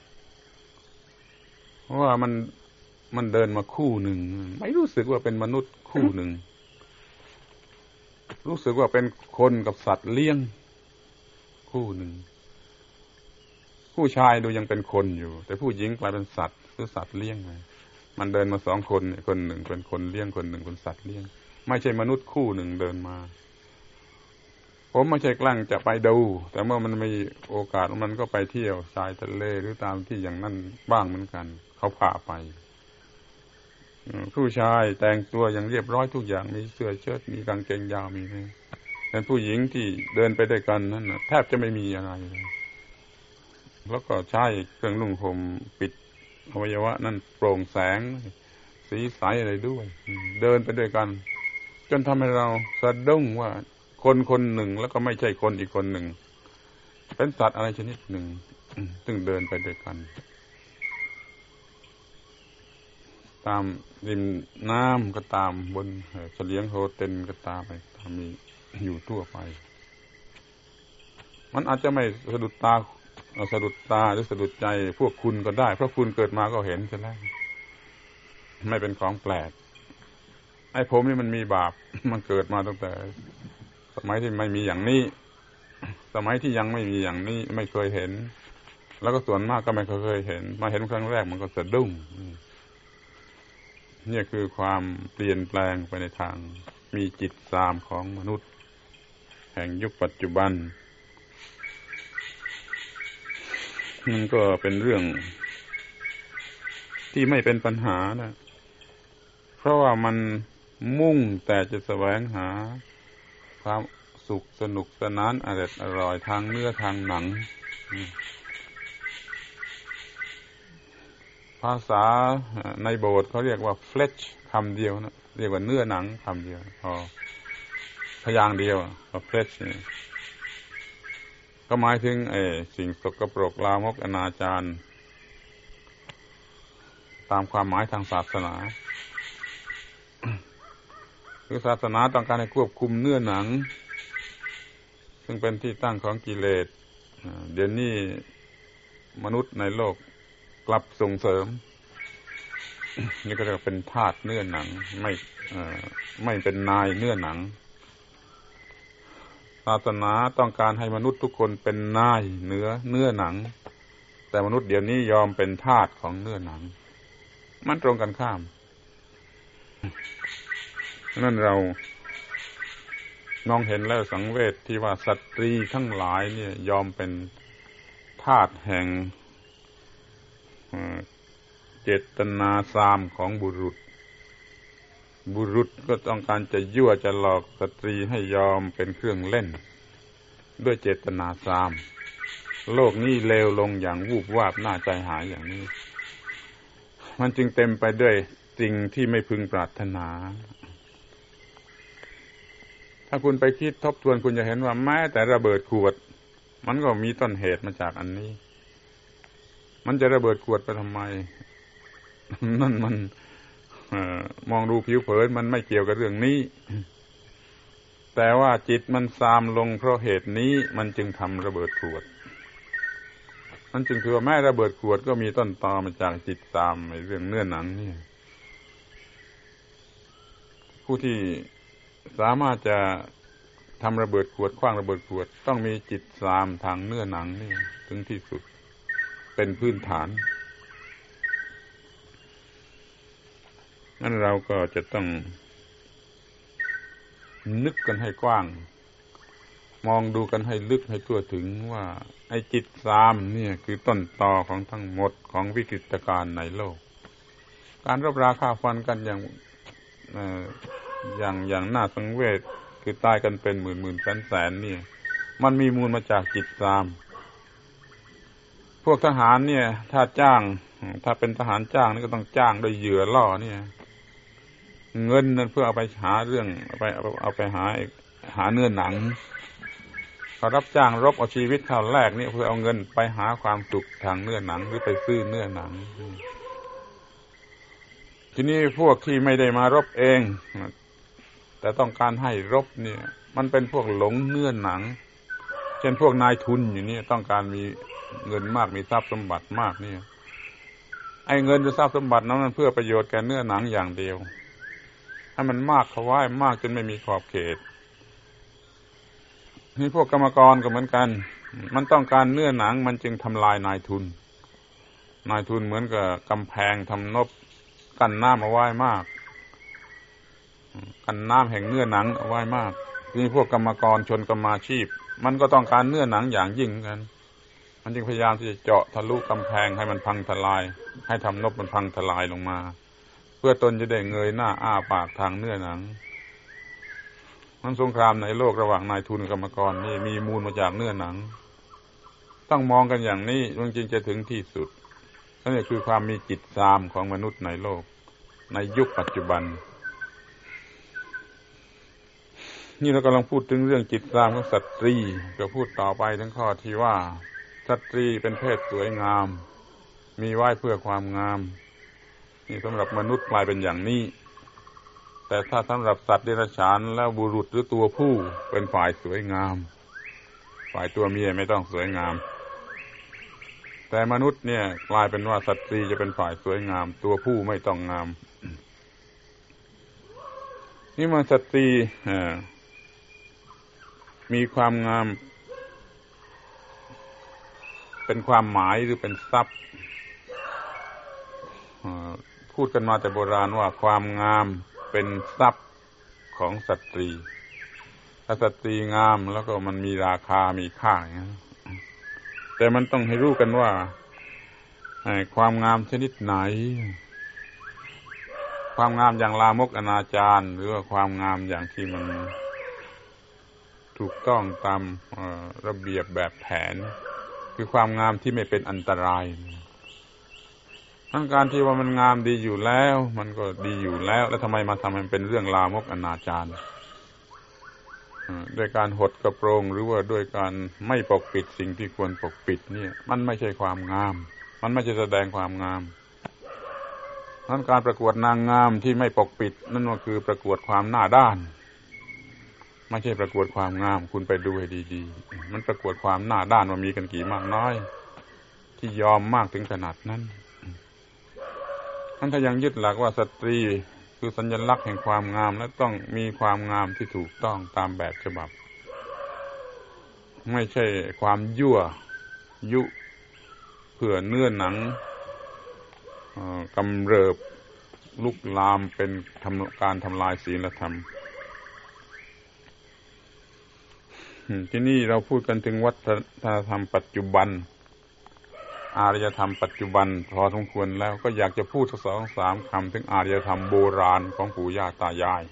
เพราะว่ามันมันเดินมาคู่หนึ่งไม่รู้สึกว่าเป็นมนุษย์คู่หนึ่งรู้สึกว่าเป็นคนกับสัตว์เลี้ยงคู่หนึ่งผู้ชายดูยังเป็นคนอยู่แต่ผู้หญิงกลายเป็นสัตว์หรือสัตว์เลี้ยงไงมันเดินมาสองคนคนหนึ่งเป็นคนเลี้ยงคนหนึ่งเป็นสัตว์เลี้ยงไม่ใช่มนุษย์คู่หนึ่งเดินมาผมไม่ใช่กลั้งจะไปดูแต่เมื่อมันมีโอกาสมันก็ไปเที่ยวชายทะเลหรือตามที่อย่างนั้นบ้างเหมือนกันเขาพาไปผู้ชายแต่งตัวอย่างเรียบร้อยทุกอย่างมีเสื้อเชิ้ตมีกางเกงยาวมีไหมแต่ผู้หญิงที่เดินไปด้วยกันนั้นแทบจะไม่มีอะไรเลยแล้วก็ใช้เครื่องนุ่งห่มปิดอวัยวะนั่นโปร่งแสงสีใสอะไรด้วยเดินไปด้วยกันจนทำให้เราสะดุ้งว่าคนคนหนึ่งแล้วก็ไม่ใช่คนอีกคนหนึ่งเป็นสัตว์อะไรชนิดหนึ่งซึ่งเดินไปด้วยกันตามริมน้ำก็ตามบนเฉลียงโฮเทลก็ตามไปตามมีอยู่ทั่วไปมันอาจจะไม่สะดุดตาสะดุดตาหรือสะดุดใจพวกคุณก็ได้เพราะคุณเกิดมาก็เห็นใช่ไหมไม่เป็นของแปลกไอ้ผมนี่มันมีบาปมันเกิดมาตั้งแต่สมัยที่ไม่มีอย่างนี้สมัยที่ยังไม่มีอย่างนี้ไม่เคยเห็นแล้วก็ส่วนมากก็ไม่เคยเห็นมาเห็นครั้งแรกมันก็สะดุ้งนี่คือความเปลี่ยนแปลงไปในทางมีจิตสามของมนุษย์แห่งยุคปัจจุบันมันก็เป็นเรื่องที่ไม่เป็นปัญหานะเพราะว่ามันมุ่งแต่จะแสวงหาความสุขสนุกสนานอร่อยอร่อยทางเนื้อทางหนังภาษาในโบสถ์เขาเรียกว่า flesh คำเดียวนะเรียกว่าเนื้อหนังคำเดียวพอพยางค์เดียวว่า flesh นี่ก็หมายถึงไอ้สิ่งสกปรกลามกอนาจารตามความหมายทางศาสนาคือศาสนาต้องการให้ควบคุมเนื้อหนังซึ่งเป็นที่ตั้งของกิเลสเดี๋ยวนี้มนุษย์ในโลกกลับส่งเสริมนี่ก็เรียกเป็นทาสเนื้อหนังไม่ไม่เป็นนายเนื้อหนังศาสนาต้องการให้มนุษย์ทุกคนเป็นนายเหนือเนื้อหนังแต่มนุษย์เดี๋ยวนี้ยอมเป็นทาสของเนื้อหนังมันตรงกันข้ามนั่นเรามองเห็นแล้วสังเวชที่ว่าสตรีทั้งหลายเนี่ยยอมเป็นทาสแห่งเจตนาซามของบุรุษบุรุษก็ต้องการจะยั่วจะหลอกสตรีให้ยอมเป็นเครื่องเล่นด้วยเจตนาซามโลกนี้เลวลงอย่างวูบวาบน่าใจหายอย่างนี้มันจึงเต็มไปด้วยสิ่งที่ไม่พึงปรารถนาถ้าคุณไปคิดทบทวนคุณจะเห็นว่าแม้แต่ระเบิดขวดมันก็มีต้นเหตุมาจากอันนี้มันจะระเบิดขวดไปทำไมนั่นมันเอ่อมองดูผิวเผินมันไม่เกี่ยวกับเรื่องนี้แต่ว่าจิตมันซามลงเพราะเหตุนี้มันจึงทำระเบิดขวดมันจึงคือว่าแม้ระเบิดขวดก็มีต้นตอมาจากจิตซามในเรื่องเนื้อหนังนี่ผู้ที่สามารถจะทำระเบิดขวดขว้างระเบิดขวดต้องมีจิตซามทางเนื้อหนังนี่ถึงที่สุดเป็นพื้นฐานงั้นเราก็จะต้องนึกกันให้กว้างมองดูกันให้ลึกให้ทั่วถึงว่าไอ้จิตสามเนี่ยคือต้นตอของทั้งหมดของวิกฤตการณ์ในโลกการรบราฆ่าฟันกันอย่างเอ่ออย่างอย่างน่าสังเวชคือตายกันเป็นหมื่นๆแสนๆเนี่ยมันมีมูลมาจากจิตสามพวกทหารเนี่ยถ้าจ้างถ้าเป็นทหารจ้างนี่ก็ต้องจ้างโดยเหยื่อล่อเนี่ยเงินนั้นเพื่อเอาไปหาเรื่องเอาไปเอาไปหาหาเนื้อหนังเขารับจ้างรบเอาชีวิตเข้าแลกนี่เพื่อเอาเงินไปหาความสุขทางเนื้อหนังหรือไปซื้อเนื้อหนังทีนี้พวกที่ไม่ได้มารบเองแต่ต้องการให้รบเนี่ยมันเป็นพวกหลงเนื้อหนังเช่นพวกนายทุนอยู่นี่ต้องการมีเงินมากมีทรัพย์สมบัติมากนี่ไอ้เงินหรือทรัพย์สมบัตินั้นมันเพื่อประโยชน์แก่เนื้อหนังอย่างเดียวให้มันมากเขาไว้มากจนไม่มีขอบเขตนี่พวกกรรมกรก็เหมือนกันมันต้องการเนื้อหนังมันจึงทำลายนายทุนนายทุนเหมือนกับกำแพงทำนบกั้นน้ำเอาไว้มากกั้นน้ำแห่งเนื้อหนังเอาไว้มากนี่พวกกรรมกรชนกรรมาชีพมันก็ต้องการเนื้อหนังอย่างยิ่งกันมันจึงพยายามที่จะเจาะทะลุกำแพงให้มันพังทลายให้ทำนบมันพังทลายลงมาเพื่อตนจะได้เงยหน้าอ้าปากทางเนื้อหนังมันสงครามในโลกระหว่างนายทุนกับกรรมกรนี่มีมูลมาจากเนื้อหนังต้องมองกันอย่างนี้มันจึงจะถึงที่สุดนั่นคือความมีจิตสามของมนุษย์ในโลกในยุคปัจจุบันนี่เรากำลังพูดถึงเรื่องจิตสามของสตรีก็พูดต่อไปถึงข้อที่ว่าสตรีเป็นเพศสวยงามมีไว้เพื่อความงามนี่สำหรับมนุษย์กลายเป็นอย่างนี้แต่ถ้าสำหรับสัตว์เดรัจฉานแล้วบุรุษหรือตัวผู้เป็นฝ่ายสวยงามฝ่ายตัวเมียไม่ต้องสวยงามแต่มนุษย์เนี่ยกลายเป็นว่าสตรีจะเป็นฝ่ายสวยงามตัวผู้ไม่ต้องงามนี่มันสตรีมีความงามเป็นความหมายหรือเป็นทรัพย์พูดกันมาแต่โบราณว่าความงามเป็นทรัพย์ของสตรีถ้าสตรีงามแล้วก็มันมีราคามีค่าแต่มันต้องให้รู้กันว่าความงามชนิดไหนความงามอย่างลามกอนาจารหรือว่าความงามอย่างที่มันถูกต้องตามระเบียบแบบแผนคือความงามที่ไม่เป็นอันตรายทั้งการที่ว่ามันงามดีอยู่แล้วมันก็ดีอยู่แล้วแล้วทำไมมาทำให้มันเป็นเรื่องลามกอนาจารด้วยการหดกระโปรงหรือว่าด้วยการไม่ปกปิดสิ่งที่ควรปกปิดเนี่ยมันไม่ใช่ความงามมันไม่ใช่แสดงความงามทั้งการประกวดนางงามที่ไม่ปกปิดนั่นก็คือประกวดความหน้าด้านไม่ใช่ประกวดความงามคุณไปดูให้ดีๆมันประกวดความหน้าด้านว่ามีกันกี่มากน้อยที่ยอมมากถึงขนาดนั้นท่านถ้ายังยึดหลักว่าสตรีคือสัญลักษณ์แห่งความงามและต้องมีความงามที่ถูกต้องตามแบบฉบับไม่ใช่ความยั่วยุเพื่อเนื้อหนังกำเริบลุกลามเป็นการทำลายศีลธรรมที่นี่เราพูดกันถึงวัฒนธรรมปัจจุบันอารยธรรมปัจจุบันพอสมควรแล้วก็อยากจะพูดสักสองสามคำถึงอารยธรรมโบราณของปู่ย่าตายาย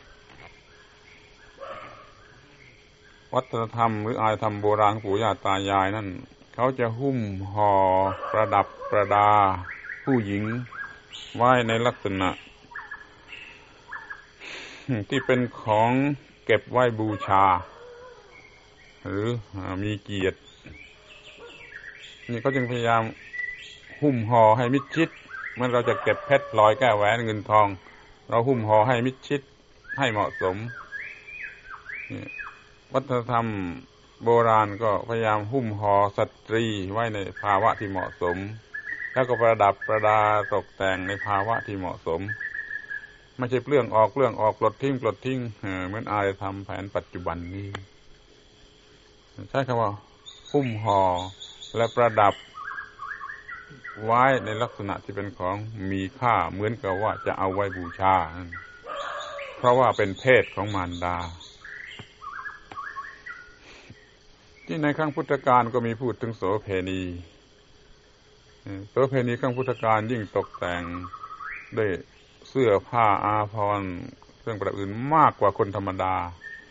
วัฒนธรรมหรืออารยธรรมโบราณของปู่ย่าตายายนั่นเขาจะหุ้มห่อประดับประดาผู้หญิงไว้ในลักษณะที่เป็นของเก็บไว้บูชาหรือมีเกียรตินี่เขาจึงพยายามหุ้มห่อให้มิดชิดเมื่อเราจะเก็บเพชรพลอยแก้วแหวนเงินทองเราหุ้มห่อให้มิดชิดให้เหมาะสมนี่วัฒนธรรมโบราณก็พยายามหุ้มห่อสตรีไว้ในภาวะที่เหมาะสมแล้วก็ประดับประดาตกแต่งในภาวะที่เหมาะสมไม่ใช่เปลื้องออกเปลื้องออกปลดทิ้งปลดทิ้งเหมือนอารยธรรมแผนปัจจุบันนี้ใช้คำว่าหุ้มห่อและประดับไว้ในลักษณะที่เป็นของมีค่าเหมือนกับว่าจะเอาไว้บูชาเพราะว่าเป็นเพศของมารดาที่ในครั้งพุทธกาลก็มีพูดถึงโสเภณีโสเภณีครั้งพุทธกาลยิ่งตกแต่งด้วยเสื้อผ้าอาภรณ์เครื่องประดับอื่นมากกว่าคนธรรมดา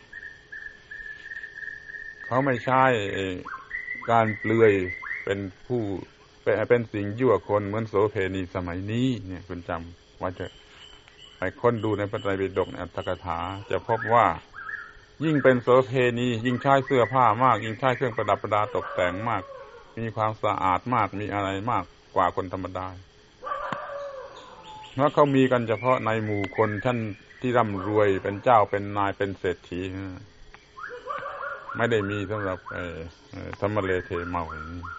เขาไม่ใช่การเปลือยเป็นผู้เป็นสิ่งยั่วคนเหมือนโสเภณีสมัยนี้เนี่ยคุณจำว่าจะไปค้นดูในพระไตรปิฎกในอัตถกถาจะพบว่ายิ่งเป็นโสเภณียิ่งใช้เสื้อผ้ามากยิ่งใช้เครื่องประดับประดาตกแต่งมากมีความสะอาดมากมีอะไรมากกว่าคนธรรมดาเพราะเขามีกันเฉพาะในหมู่คนท่านที่ร่ำรวยเป็นเจ้าเป็นนายเป็นเศรษฐีไม่ได้มีสำหรับไอ้ธรรมเลเทเมาอย่างนี้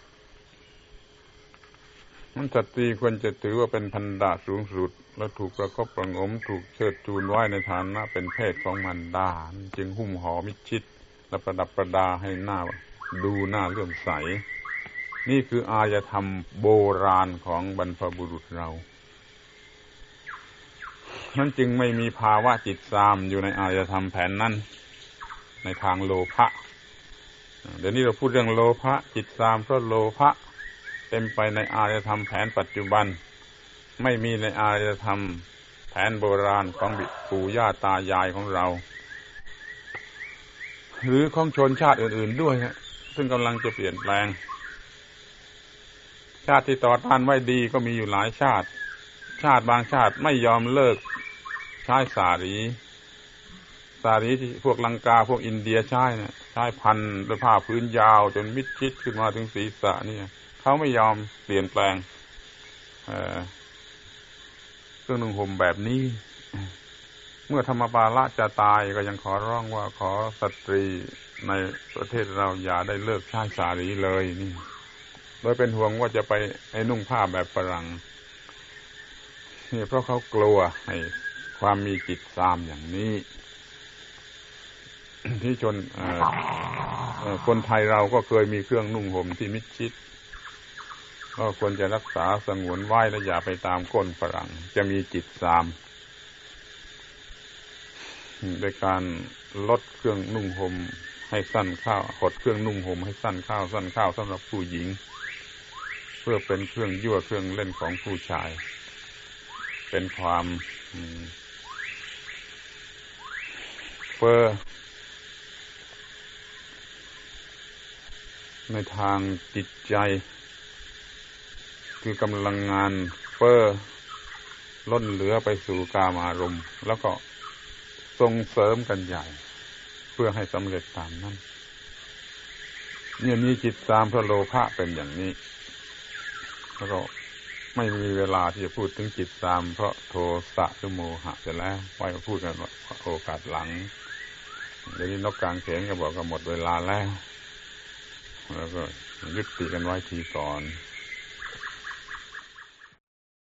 มันสตรีควรจะถือว่าเป็นพันดาสูงสุดแล้วถูกประคบประงมถูกเชิดชูนไว้ในฐานะเป็นเพศของมารดาจึงหุ้มห่อมิดชิดและประดับประดาให้หน้าดูหน้าเลื่อมใสนี่คืออารยธรรมโบราณของบรรพบุรุษเรานั้นจึงไม่มีภาวะจิตซามอยู่ในอารยธรรมแผนนั้นในทางโลภะเดี๋ยวนี้เราพูดเรื่องโลภะจิตซามเพราะโลภะเต็มไปในอารยธรรมแผนปัจจุบันไม่มีในอารยธรรมแผนโบราณของบิดปู่ย่าตายายของเราหรือของชนชาติอื่นๆด้วยซึ่งกำลังจะเปลี่ยนแปลงชาติที่ต่อต้านไว้ดีก็มีอยู่หลายชาติชาติบางชาติไม่ยอมเลิกใช้สารีสารีที่พวกลังกาพวกอินเดียใช้เนี่ยใช้พันด้วยผ้าพื้นยาวจนมิดชิดขึ้นมาถึงศีรษะนี่เขาไม่ยอมเปลี่ยนแปลงเอ่อเครื่องนุ่งห่มแบบนี้เมื่อธรรมปาละจะตายก็ยังขอร้องว่าขอสตรีในประเทศเราอย่าได้เลิกใช้สารีเลยนี่โดยเป็นห่วงว่าจะไปให้นุ่งผ้าแบบฝรั่งนี่เพราะเขากลัวให้ความมีจิตซามอย่างนี้ที่ชนคนไทยเราก็เคยมีเครื่องนุ่งห่มที่มิดชิดก็ควรจะรักษาสงวนไว้และอย่าไปตามก้นฝรั่งจะมีจิตซามโดยการลดเครื่องนุ่งห่มให้สั้นเข้าหดเครื่องนุ่งห่มให้สั้นเข้าสั้นเข้าสำหรับผู้หญิงเพื่อเป็นเครื่องยั่วเครื่องเล่นของผู้ชายเป็นความเฟ้อในทางจิตใจคือกำลังงานเฟ้อล้นเหลือไปสู่กามารมณ์แล้วก็ส่งเสริมกันใหญ่เพื่อให้สำเร็จตามนั้นเนี่ยมีจิตซามเพราะโลภะเป็นอย่างนี้แล้วก็ไม่มีเวลาที่จะพูดถึงจิตซามเพราะโทสะหรือโมหะเสร็จแล้วไว้พูดกันโอกาสหลังเดี๋ยวนี้นกกลางเขนก็บอกก็หมดเวลาแล้วแล้วก็ยุติกันไว้ทีก่อน